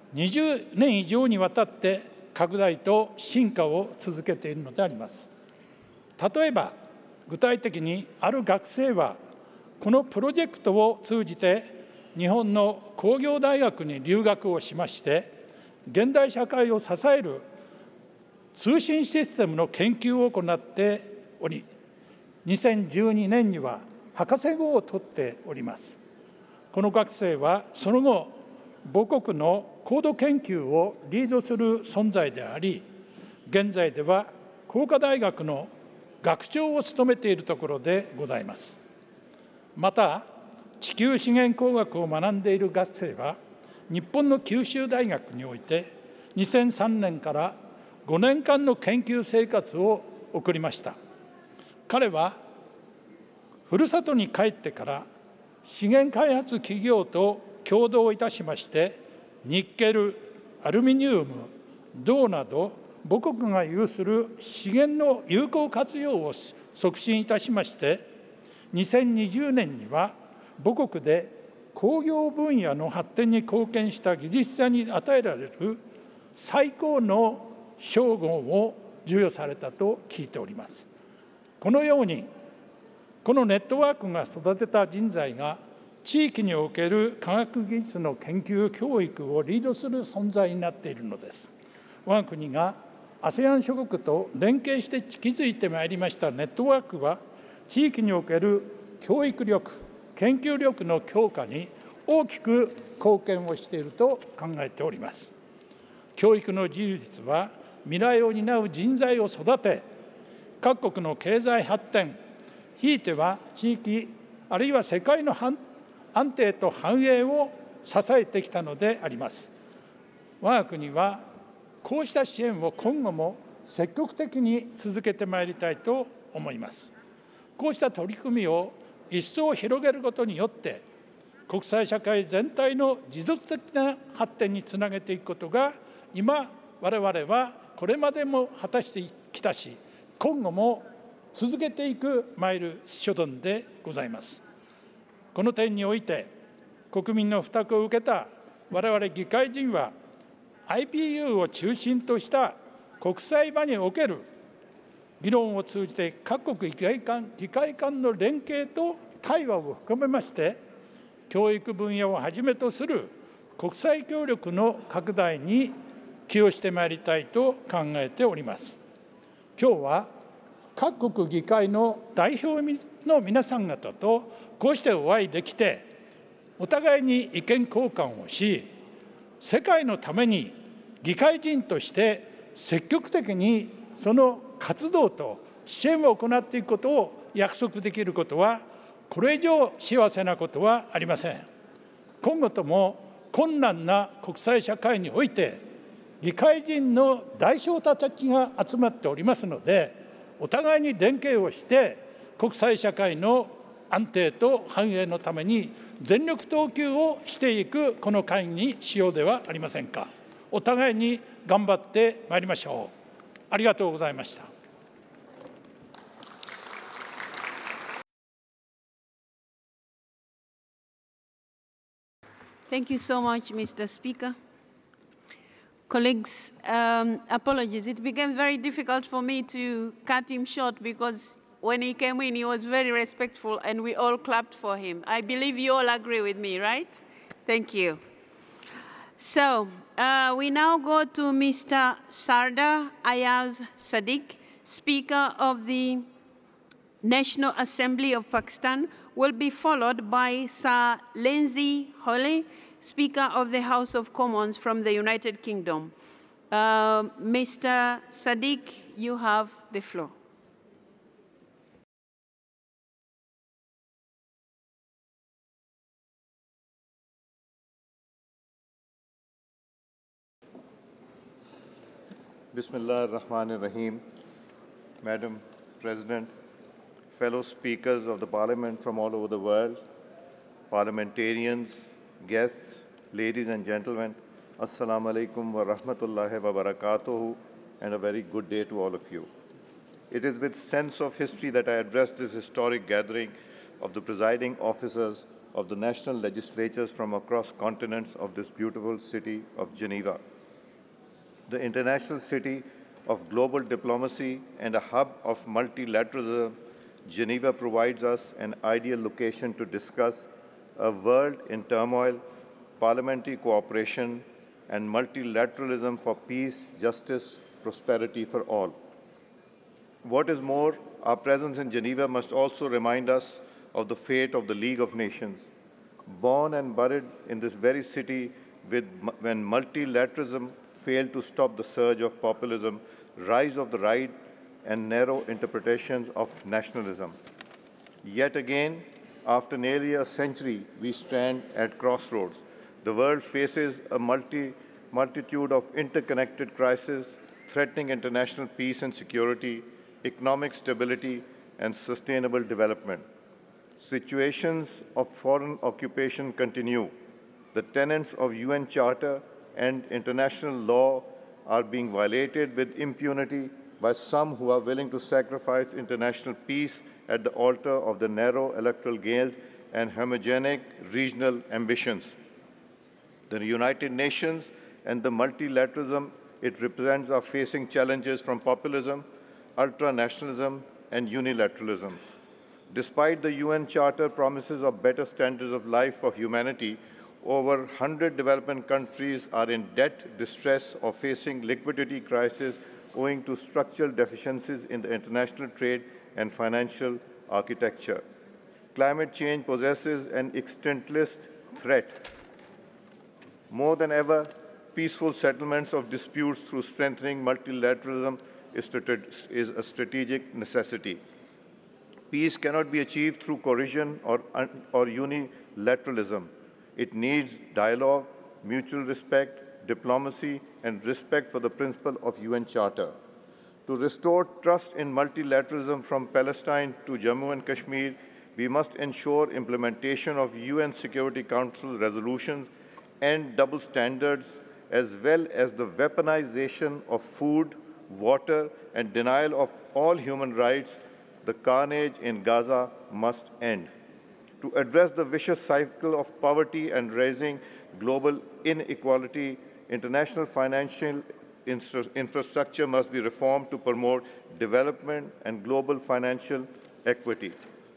20年以上にわたって拡大と進化を続けているのであります。例えば、具体的にある学生は、このプロジェクトを通じて日本の工業大学に留学をしまして、現代社会を支える通信システムの研究を行っており、2012年には博士号を取っております。この学生はその後、母国の高度研究をリードする存在であり、現在では工科大学の学長を務めているところでございます。また、地球資源工学を学んでいる学生は、日本の九州大学において2003年から5年間の研究生活を送りました。彼はふるさとに帰ってから資源開発企業と共同いたしまして、ニッケル、アルミニウム、銅など母国が有する資源の有効活用を促進いたしまして、2020年には母国で工業分野の発展に貢献した技術者に与えられる最高の称号を授与されたと聞いております。このように、このネットワークが育てた人材が地域における科学技術の研究教育をリードする存在になっているのです。我が国が ASEAN 諸国と連携して築いてまいりましたネットワークは、地域における教育力、研究力の強化に大きく貢献をしていると考えております。教育の充実は、未来を担う人材を育て、各国の経済発展、ひいては地域あるいは世界の安定と繁栄を支えてきたのであります。我が国はこうした支援を今後も積極的に続けてまいりたいと思います。こうした取り組みを一層広げることによって、国際社会全体の持続的な発展につなげていくことが、今我々はこれまでも果たしてきたし、今後も続けていく参る所存でございます。この点において、国民の負託を受けた我々議会人は、IPU を中心とした国際場における議論を通じて、各国議会間の連携と対話を含めまして、教育分野をはじめとする国際協力の拡大に寄与してまいりたいと考えております。今日は各国議会の代表の皆さん方とこうしてお会いできて、お互いに意見交換をし、世界のために議会人として積極的にその活動と支援を行っていくことを約束できることは、これ以上幸せなことはありません。今後とも困難な国際社会において、議会人の代表たちが集まっておりますので、お互いに連携をして国際社会の安定と繁栄のために全力投球をしていくこの会議にしようではありませんか。お互いに頑張ってまいりましょう。ありがとうございました。
Thank you so much, Mr. Speaker. Colleagues, apologies. It became very difficult for me to cut him short because when he came in, he was very respectful and we all clapped for him. I believe you all agree with me, right? Thank you. So we now go to Mr. Sardar Ayaz Sadiq, Speaker of the National Assembly of Pakistan, will be followed by Sir Lindsay Hoyle, Speaker of the House of Commons from the United Kingdom. Mr. Sadiq, you have the floor.
Bismillah ar-Rahman ar-Rahim. Madam President, fellow speakers of the Parliament from all over the world, parliamentarians, guests, ladies and gentlemen, Assalamu alaikum wa rahmatullahi wa barakatuhu, and a very good day to all of you. It is with sense of history that I address this historic gathering of the presiding officers of the national legislatures from across continents of this beautiful city of Geneva. The international city of global diplomacy and a hub of multilateralism, Geneva provides us an ideal location to discuss a world in turmoil, parliamentary cooperation, and multilateralism for peace, justice, prosperity for all. What is more, our presence in Geneva must also remind us of the fate of the League of Nations. Born and buried in this very city when multilateralism failed to stop the surge of populism, rise of the right, and narrow interpretations of nationalism. Yet again, after nearly a century, we stand at crossroads. The world faces a multitude of interconnected crises threatening international peace and security, economic stability, and sustainable development. Situations of foreign occupation continue. The tenets of UN Charter and international law are being violated with impunity by some who are willing to sacrifice international peace at the altar of the narrow electoral gains and homogenic regional ambitions. The United Nations and the multilateralism it represents are facing challenges from populism, ultranationalism, and unilateralism. Despite the UN Charter promises of better standards of life for humanity, over 100 developing countries are in debt distress or facing liquidity crisis owing to structural deficiencies in the international trade and financial architecture. Climate change possesses an existentialist threat. More than ever, peaceful settlements of disputes through strengthening multilateralism is a strategic necessity. Peace cannot be achieved through coercion or unilateralism. It needs dialogue, mutual respect, diplomacy, and respect for the principle of UN Charter. To restore trust in multilateralism from Palestine to Jammu and Kashmir, we must ensure implementation of UN Security Council resolutions and double standards, as well as the weaponization of food, water, and denial of all human rights. The carnage in Gaza must end. To address the vicious cycle of poverty and raising global inequality, international financial infrastructure must be reformed to promote development and global financial equity.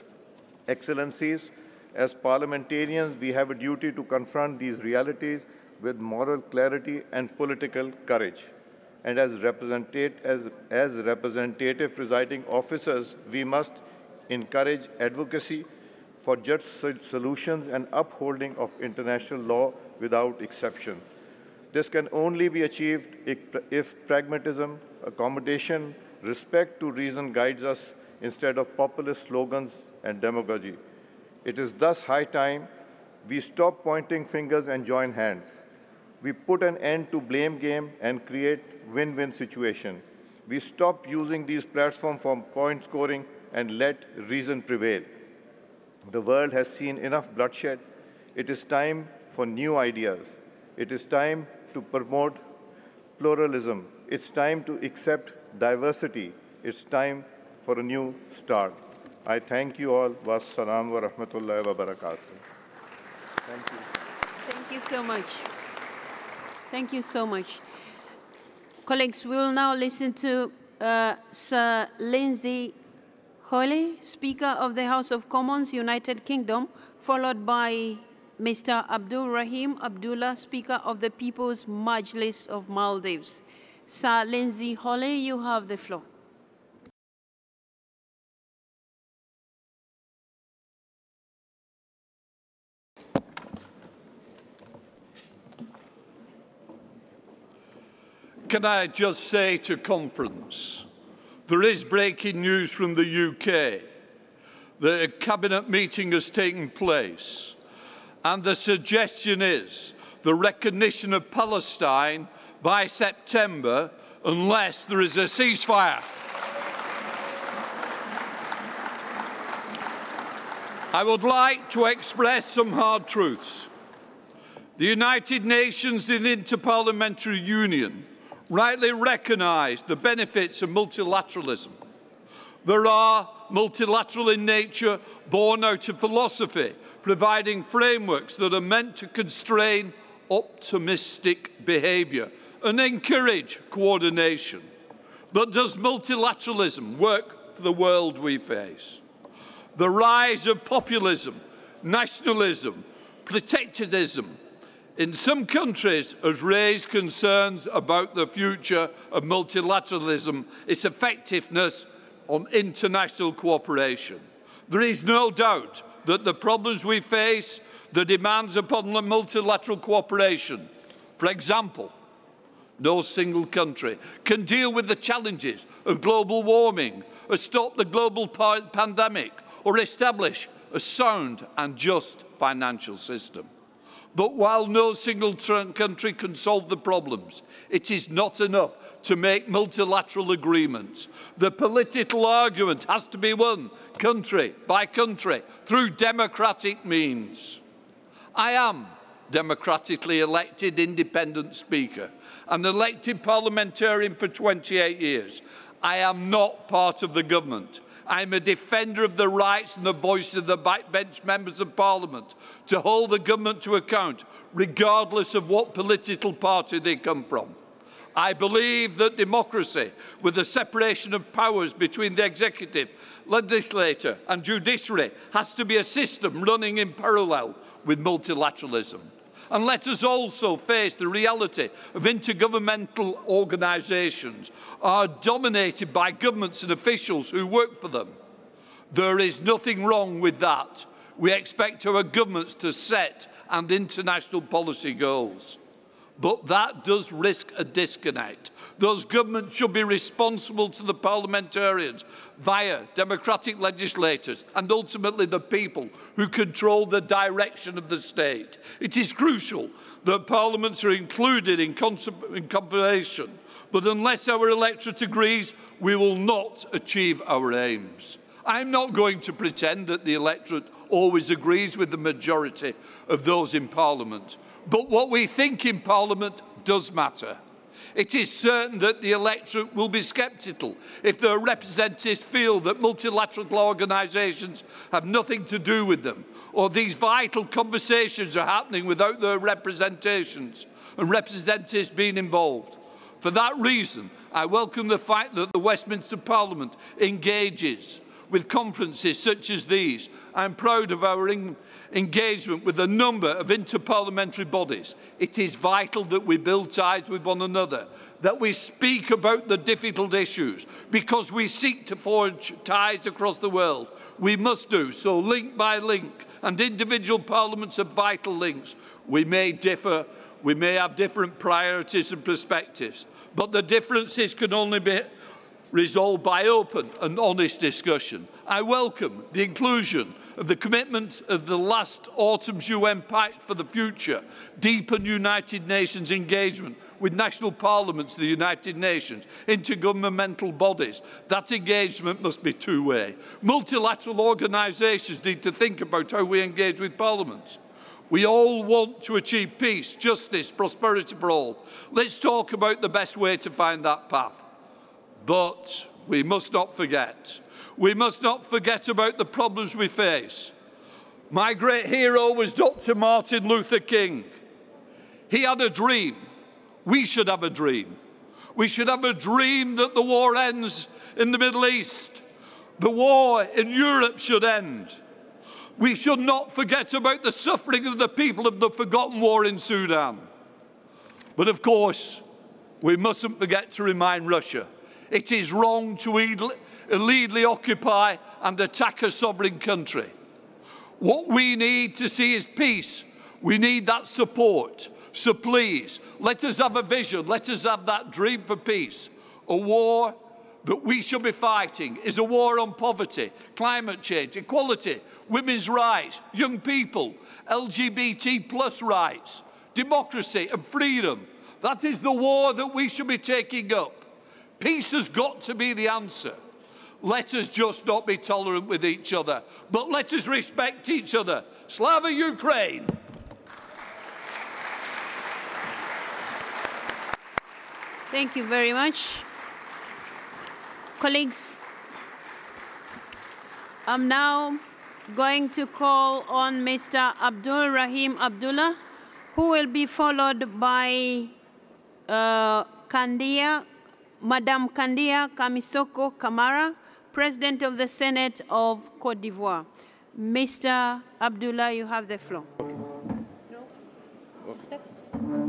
Excellencies, as parliamentarians, we have a duty to confront these realities with moral clarity and political courage. And as representative presiding officers, we must encourage advocacy for just solutions and upholding of international law without exception. This can only be achieved if pragmatism, accommodation, respect to reason guides us instead of populist slogans and demagogy. It is thus high time we stop pointing fingers and join hands. We put an end to blame game and create win-win situation. We stop using these platforms for point scoring and let reason prevail. The world has seen enough bloodshed. It is time for new ideas. It is time to promote pluralism. It's time to accept diversity. It's time for a new start. I thank you all. Wassalamu wa rahmatullahi wa barakatuh. Thank you.
Thank you so much. Thank you so much. Colleagues, we will now listen to Sir Lindsay Hoyle, Speaker of the House of Commons, United Kingdom, followed by Mr. Abdul Rahim Abdullah, Speaker of the People's Majlis of Maldives. Sir Lindsay Hoyle, you have the floor.
Can I just say to conference, there is breaking news from the UK that a cabinet meeting has taken place, and the suggestion is the recognition of Palestine by September unless there is a ceasefire. I would like to express some hard truths. The United Nations and Interparliamentary Union rightly recognise the benefits of multilateralism. There are multilateral in nature, born out of philosophy, providing frameworks that are meant to constrain optimistic behaviour and encourage coordination. But does multilateralism work for the world we face? The rise of populism, nationalism, protectionism in some countries has raised concerns about the future of multilateralism, its effectiveness on international cooperation. There is no doubt that the problems we face, the demands upon multilateral cooperation, for example, no single country can deal with the challenges of global warming, or stop the global pandemic, or establish a sound and just financial system. But while no single country can solve the problems, it is not enough to make multilateral agreements. The political argument has to be won country by country through democratic means. I am democratically elected independent speaker and elected parliamentarian for 28 years. I am not part of the government. I am a defender of the rights and the voice of the backbench members of Parliament to hold the government to account, regardless of what political party they come from. I believe that democracy, with the separation of powers between the executive, legislature and judiciary, has to be a system running in parallel with multilateralism. And let us also face the reality of intergovernmental organisations are dominated by governments and officials who work for them. There is nothing wrong with that. We expect our governments to set and international policy goals. But that does risk a disconnect. Those governments should be responsible to the parliamentarians via democratic legislators and ultimately the people who control the direction of the state. It is crucial that parliaments are included in conversation, but unless our electorate agrees, we will not achieve our aims. I'm not going to pretend that the electorate always agrees with the majority of those in Parliament. But what we think in Parliament does matter. It is certain that the electorate will be sceptical if their representatives feel that multilateral organisations have nothing to do with them, or these vital conversations are happening without their representations and representatives being involved. For that reason, I welcome the fact that the Westminster Parliament engages with conferences such as these. I'm proud of our engagement with a number of interparliamentary bodies. It is vital that we build ties with one another, that we speak about the difficult issues, because we seek to forge ties across the world. We must do so link by link, and individual parliaments are vital links. We may differ, we may have different priorities and perspectives, but the differences can only be resolved by open and honest discussion. I welcome the inclusion of the commitment of the last autumn's UN Pact for the Future, deepen United Nations engagement with national parliaments of the United Nations, intergovernmental bodies. That engagement must be two-way. Multilateral organisations need to think about how we engage with parliaments. We all want to achieve peace, justice, prosperity for all. Let's talk about the best way to find that path. But we must not forget. We must not forget about the problems we face. My great hero was Dr. Martin Luther King. He had a dream. We should have a dream. We should have a dream that the war ends in the Middle East. The war in Europe should end. We should not forget about the suffering of the people of the forgotten war in Sudan. But of course, we mustn't forget to remind Russia. It is wrong to illegally occupy and attack a sovereign country. What we need to see is peace. We need that support. So please, let us have a vision. Let us have that dream for peace. A war that we should be fighting is a war on poverty, climate change, equality, women's rights, young people, LGBT plus rights, democracy and freedom. That is the war that we should be taking up. Peace has got to be the answer. Let us just not be tolerant with each other, but let us respect each other. Slava Ukraine!
Thank you very much. Colleagues, I'm now going to call on Mr. Abdul Rahim Abdullah, who will be followed by Madame Kandia Kamisoko Kamara, President of the Senate of Côte d'Ivoire. Mr. Abdullah, you have the floor. No? Steps.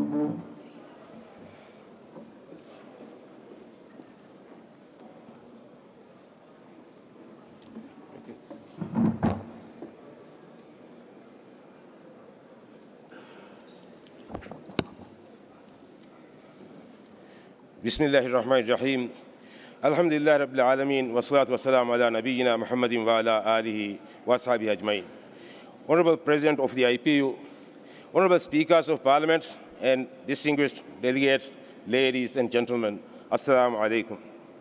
بسم الله الرحمن الرحيم الحمد لله رب العالمين والصلاة والسلام على نبينا محمد وعلى آله وصحبه أجمعين. Honorable President of the IPU, Honorable Speakers of Parliaments and distinguished delegates, ladies and gentlemen, Assalamu alaikum.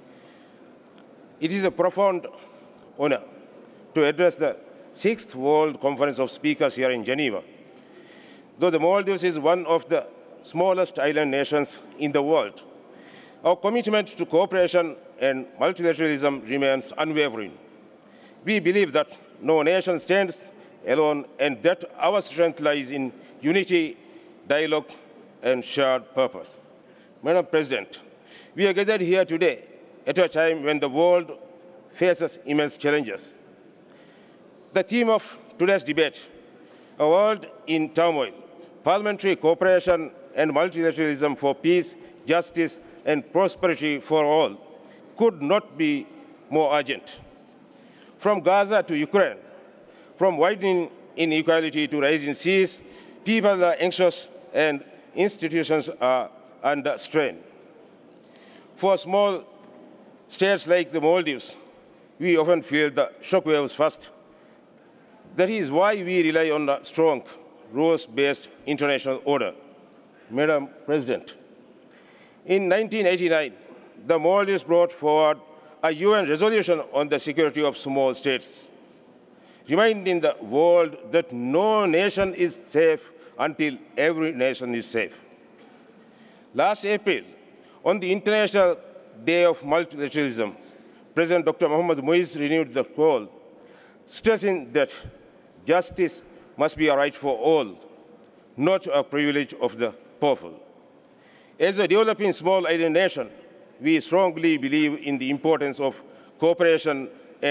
It is a profound honor to address the 6th World Conference of Speakers here in Geneva. Though the Maldives is one of the smallest island nations in the world, our commitment to cooperation and multilateralism remains unwavering. We believe that no nation stands alone and that our strength lies in unity, dialogue, and shared purpose. Madam President, we are gathered here today at a time when the world faces immense challenges. The theme of today's debate, a world in turmoil, parliamentary cooperation and multilateralism for peace, justice, and prosperity for all, could not be more urgent. From Gaza to Ukraine, from widening inequality to rising seas, people are anxious and institutions are under strain. For small states like the Maldives, we often feel the shockwaves first. That is why we rely on a strong, rules-based international order. Madam President, in 1989, the Maldives brought forward a UN resolution on the security of small states, reminding the world that no nation is safe until every nation is safe. Last April, on the International Day of Multilateralism, President Dr. Mohamed Moise renewed the call, stressing that justice must be a right for all, not a privilege of the powerful. As a developing small island nation, we strongly believe in the importance of cooperation and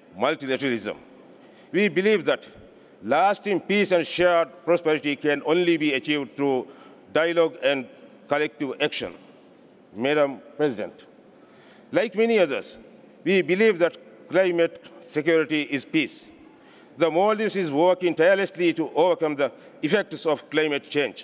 multilateralism. We believe that lasting peace and shared prosperity can only be achieved through dialogue and collective action. Madam President, like many others, we believe that climate security is peace. The Maldives is working tirelessly to overcome the effects of climate change.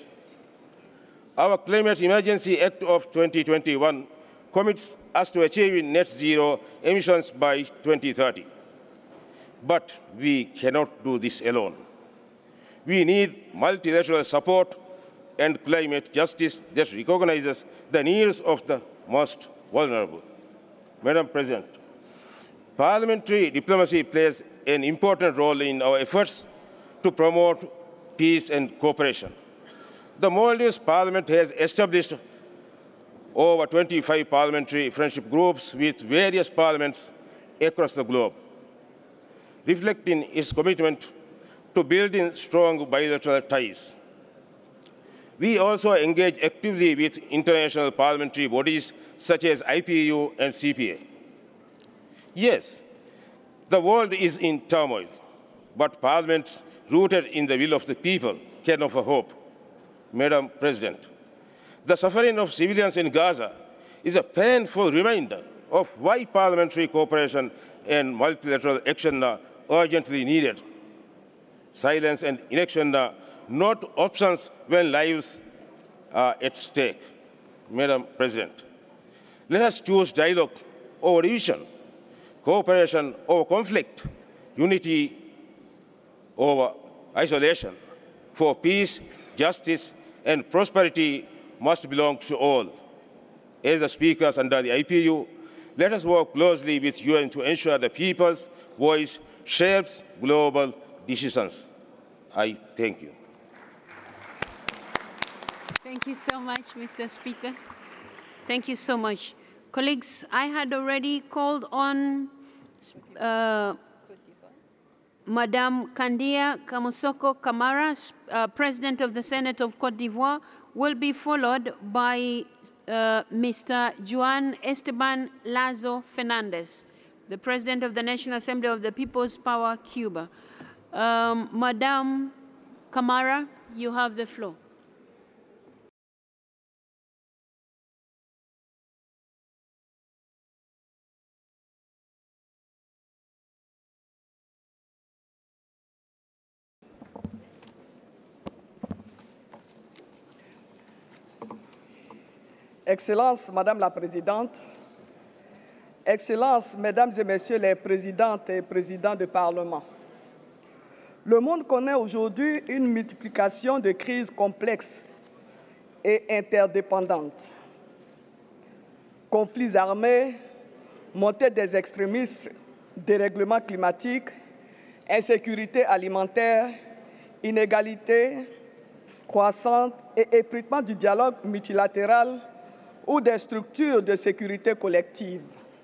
Our Climate Emergency Act of 2021 commits us to achieving net zero emissions by 2030. But we cannot do this alone. We need multilateral support and climate justice that recognizes the needs of the most vulnerable. Madam President, parliamentary diplomacy plays an important role in our efforts to promote peace and cooperation. The Maldives Parliament has established over 25 parliamentary friendship groups with various parliaments across the globe, reflecting its commitment to building strong bilateral ties. We also engage actively with international parliamentary bodies such as IPU and CPA. Yes, the world is in turmoil, but parliaments rooted in the will of the people can offer hope. Madam President, the suffering of civilians in Gaza is a painful reminder of why parliamentary cooperation and multilateral action are urgently needed. Silence and inaction are not options when lives are at stake. Madam President, let us choose dialogue over division, cooperation over conflict, unity over isolation. For peace, justice, and prosperity must belong to all. As the speakers under the IPU, let us work closely with UN to ensure the people's voice shapes global decisions. I thank you.
Thank you so much, Mr. Speaker. Thank you so much. Colleagues, I had already called on Madame Kandia Kamosoko Kamara, President of the Senate of Cote d'Ivoire, will be followed by Mr. Juan Esteban Lazo Fernandez, the President of the National Assembly of the People's Power, Cuba. Madame Kamara, you have the floor.
Excellence, Madame la Présidente, Excellences, Mesdames et Messieurs les Présidentes et Présidents du Parlement, le monde connaît aujourd'hui une multiplication de crises complexes et interdépendantes. Conflits armés, montée des extrémistes, dérèglement climatique, insécurité alimentaire, inégalités croissantes et effritement du dialogue multilatéral ou des structures de sécurité collective.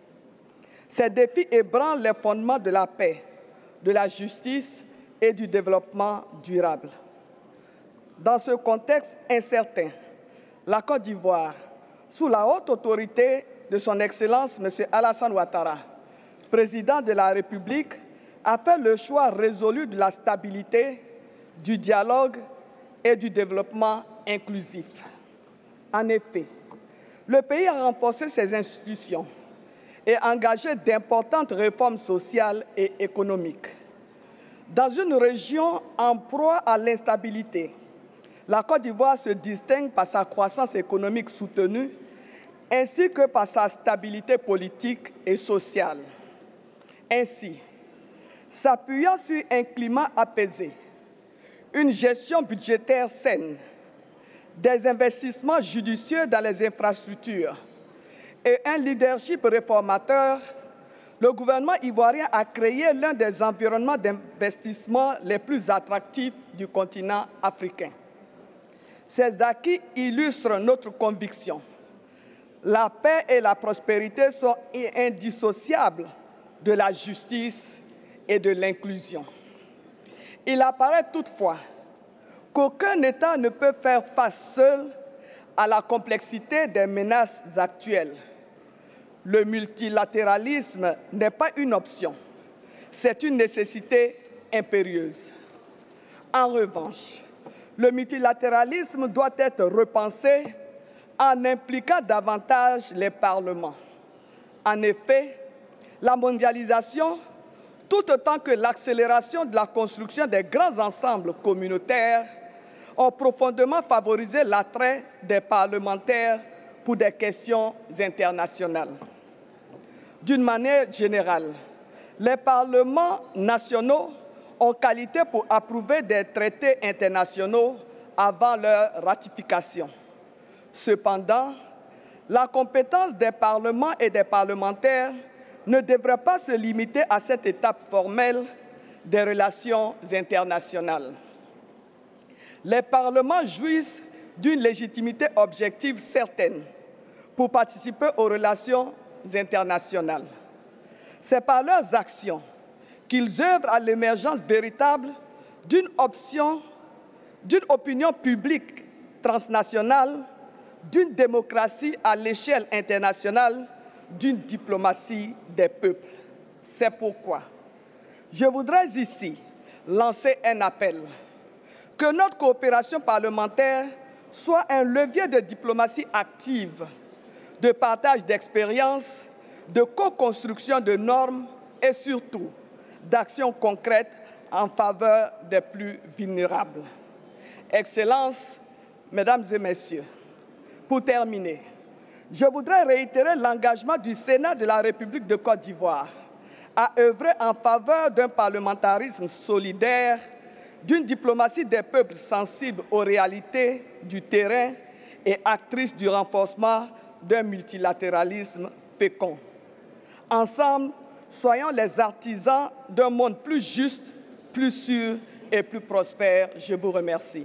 Ces défis ébranlent les fondements de la paix, de la justice et du développement durable. Dans ce contexte incertain, la Côte d'Ivoire, sous la haute autorité de son Excellence M. Alassane Ouattara, président de la République, a fait le choix résolu de la stabilité, du dialogue et du développement inclusif. En effet, le pays a renforcé ses institutions et engagé d'importantes réformes sociales et économiques. Dans une région en proie à l'instabilité, la Côte d'Ivoire se distingue par sa croissance économique soutenue ainsi que par sa stabilité politique et sociale. Ainsi, s'appuyant sur un climat apaisé, une gestion budgétaire saine, des investissements judicieux dans les infrastructures et un leadership réformateur, le gouvernement ivoirien a créé l'un des environnements d'investissement les plus attractifs du continent africain. Ces acquis illustrent notre conviction. La paix et la prospérité sont indissociables de la justice et de l'inclusion. Il apparaît toutefois qu'aucun État ne peut faire face seul à la complexité des menaces actuelles. Le multilatéralisme n'est pas une option, C'est une nécessité impérieuse. En revanche, le multilatéralisme doit être repensé en impliquant davantage les parlements. En effet, la mondialisation, tout autant que l'accélération de la construction des grands ensembles communautaires, ont profondément favorisé l'attrait des parlementaires pour des questions internationales. D'une manière générale, les parlements nationaux ont qualité pour approuver des traités internationaux avant leur ratification. Cependant, la compétence des parlements et des parlementaires ne devrait pas se limiter à cette étape formelle des relations internationales. Les parlements jouissent d'une légitimité objective certaine pour participer aux relations internationales. C'est par leurs actions qu'ils œuvrent à l'émergence véritable d'une opinion publique transnationale, d'une démocratie à l'échelle internationale, d'une diplomatie des peuples. C'est pourquoi je voudrais ici lancer un appel, que notre coopération parlementaire soit un levier de diplomatie active, de partage d'expériences, de co-construction de normes et surtout d'actions concrètes en faveur des plus vulnérables. Excellences, Mesdames et Messieurs, pour terminer, je voudrais réitérer l'engagement du Sénat de la République de Côte d'Ivoire à œuvrer en faveur d'un parlementarisme solidaire, d'une diplomatie des peuples sensibles aux réalités du terrain et actrice du renforcement d'un multilatéralisme fécond. Ensemble, soyons les artisans d'un monde plus juste, plus sûr et plus prospère. Je vous remercie.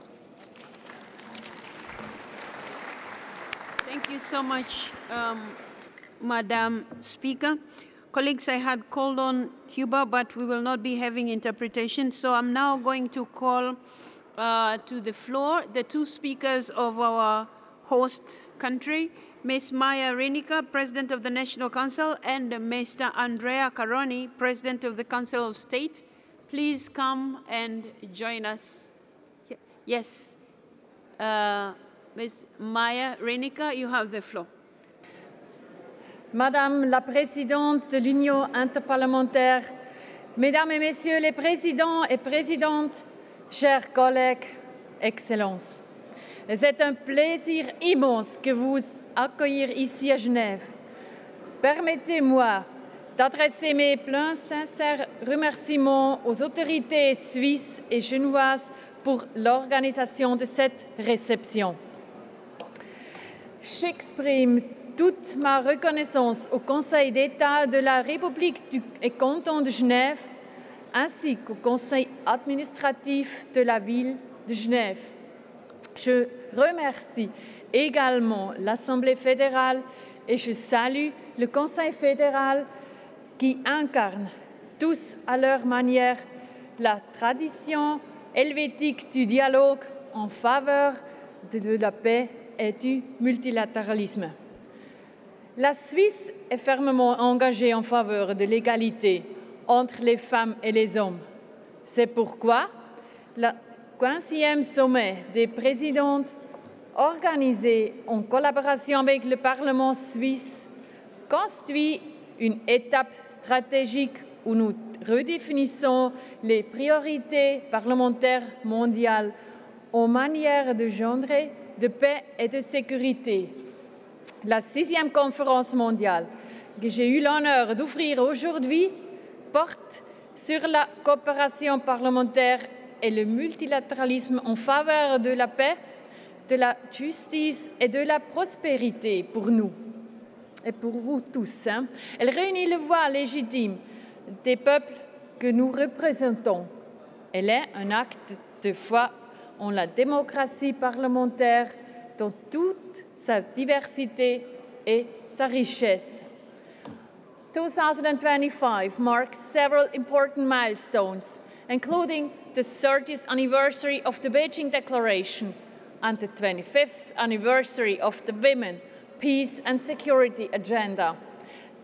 Thank you so much, Madam Speaker. Colleagues, I had called on Cuba, but we will not be having interpretation. So I'm now going to call to the floor the two speakers of our host country, Ms. Maya Renica, President of the National Council, and Mr. Andrea Caroni, President of the Council of State. Please come and join us. Yes. Ms. Maya Renica, you have the floor.
Madame la Présidente de l'Union interparlementaire, Mesdames et Messieurs les Présidents et Présidentes, chers collègues, Excellences, c'est un plaisir immense que vous accueillir ici à Genève. Permettez-moi d'adresser mes pleins sincères remerciements aux autorités suisses et genevoises pour l'organisation de cette réception. J'exprime toute ma reconnaissance au Conseil d'État de la République et canton de Genève, ainsi qu'au Conseil administratif de la ville de Genève. Je remercie également l'Assemblée fédérale et je salue le Conseil fédéral qui incarne tous à leur manière la tradition helvétique du dialogue en faveur de la paix et du multilatéralisme. La Suisse est fermement engagée en faveur de l'égalité entre les femmes et les hommes. C'est pourquoi le 15e sommet des présidentes organisé en collaboration avec le Parlement suisse constitue une étape stratégique où nous redéfinissons les priorités parlementaires mondiales en matière de genre, de paix et de sécurité. La 6e conférence mondiale que j'ai eu l'honneur d'ouvrir aujourd'hui porte sur la coopération parlementaire et le multilatéralisme en faveur de la paix, de la justice et de la prospérité pour nous et pour vous tous. Elle réunit le voix légitime des peuples que nous représentons. Elle est un acte de foi en la démocratie parlementaire dans toute sa diversité et sa richesse. 2025 marks several important milestones, including the 30th anniversary of the Beijing Declaration and the 25th anniversary of the Women, Peace and Security Agenda.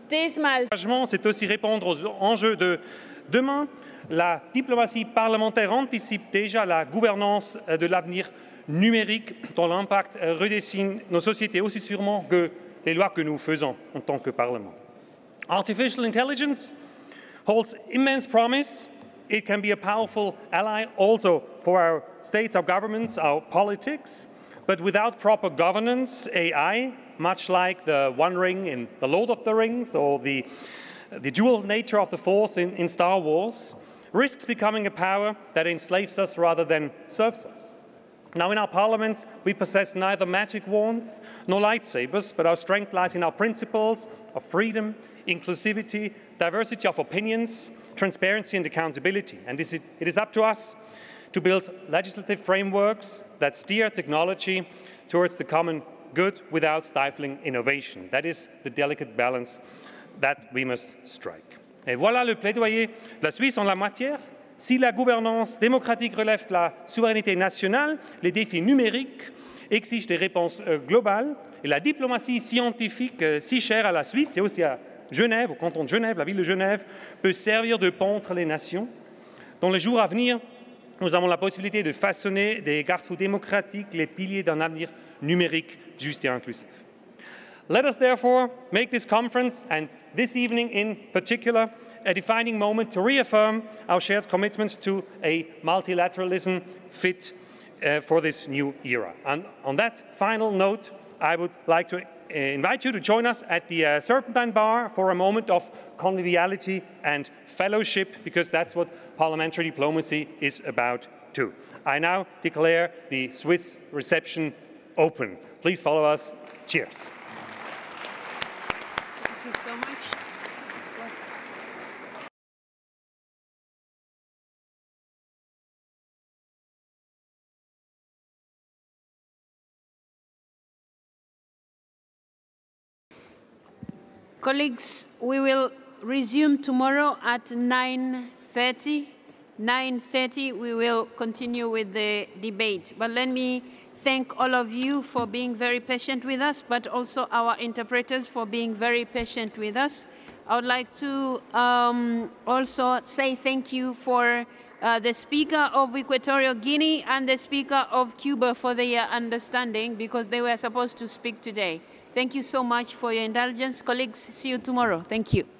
C'est aussi répondre aux enjeux de demain. La diplomatie parlementaire anticipe déjà la gouvernance de l'avenir numérique dont l'impact redessine nos sociétés aussi sûrement que les lois que nous faisons en tant que Parlement. Artificial intelligence holds immense promise. It can be a powerful ally also for our states, our governments, our politics. But without proper governance, AI, much like the One Ring in The Lord of the Rings or the dual nature of the Force in Star Wars, risks becoming a power that enslaves us rather than serves us. Now, in our parliaments, we possess neither magic wands nor lightsabers, but our strength lies in our principles of freedom, inclusivity, diversity of opinions, transparency and accountability. And it is up to us to build legislative frameworks that steer technology towards the common good without stifling innovation. That is the delicate balance that we must strike. Et voilà le plaidoyer de la Suisse en la matière. Si la gouvernance démocratique relève de la souveraineté nationale, les défis numériques exigent des réponses globales. Et la diplomatie scientifique si chère à la Suisse et aussi à Genève, au canton de Genève, la ville de Genève, peut servir de pont entre les nations. Dans les jours à venir, nous avons la possibilité de façonner des garde-fous démocratiques, les piliers d'un avenir numérique juste et inclusif. Let us therefore make this conference, and this evening in particular, a defining moment to reaffirm our shared commitments to a multilateralism fit for this new era. And on that final note, I would like to invite you to join us at the Serpentine Bar for a moment of conviviality and fellowship, because that's what parliamentary diplomacy is about too. I now declare the Swiss reception open. Please follow us. Cheers.
Thank you so much. Colleagues, we will resume tomorrow at 9:30. 9:30, we will continue with the debate. But let me thank all of you for being very patient with us, but also our interpreters for being very patient with us. I would like to also say thank you for the Speaker of Equatorial Guinea and the Speaker of Cuba for their understanding, because they were supposed to speak today. Thank you so much for your indulgence. Colleagues, see you tomorrow. Thank you.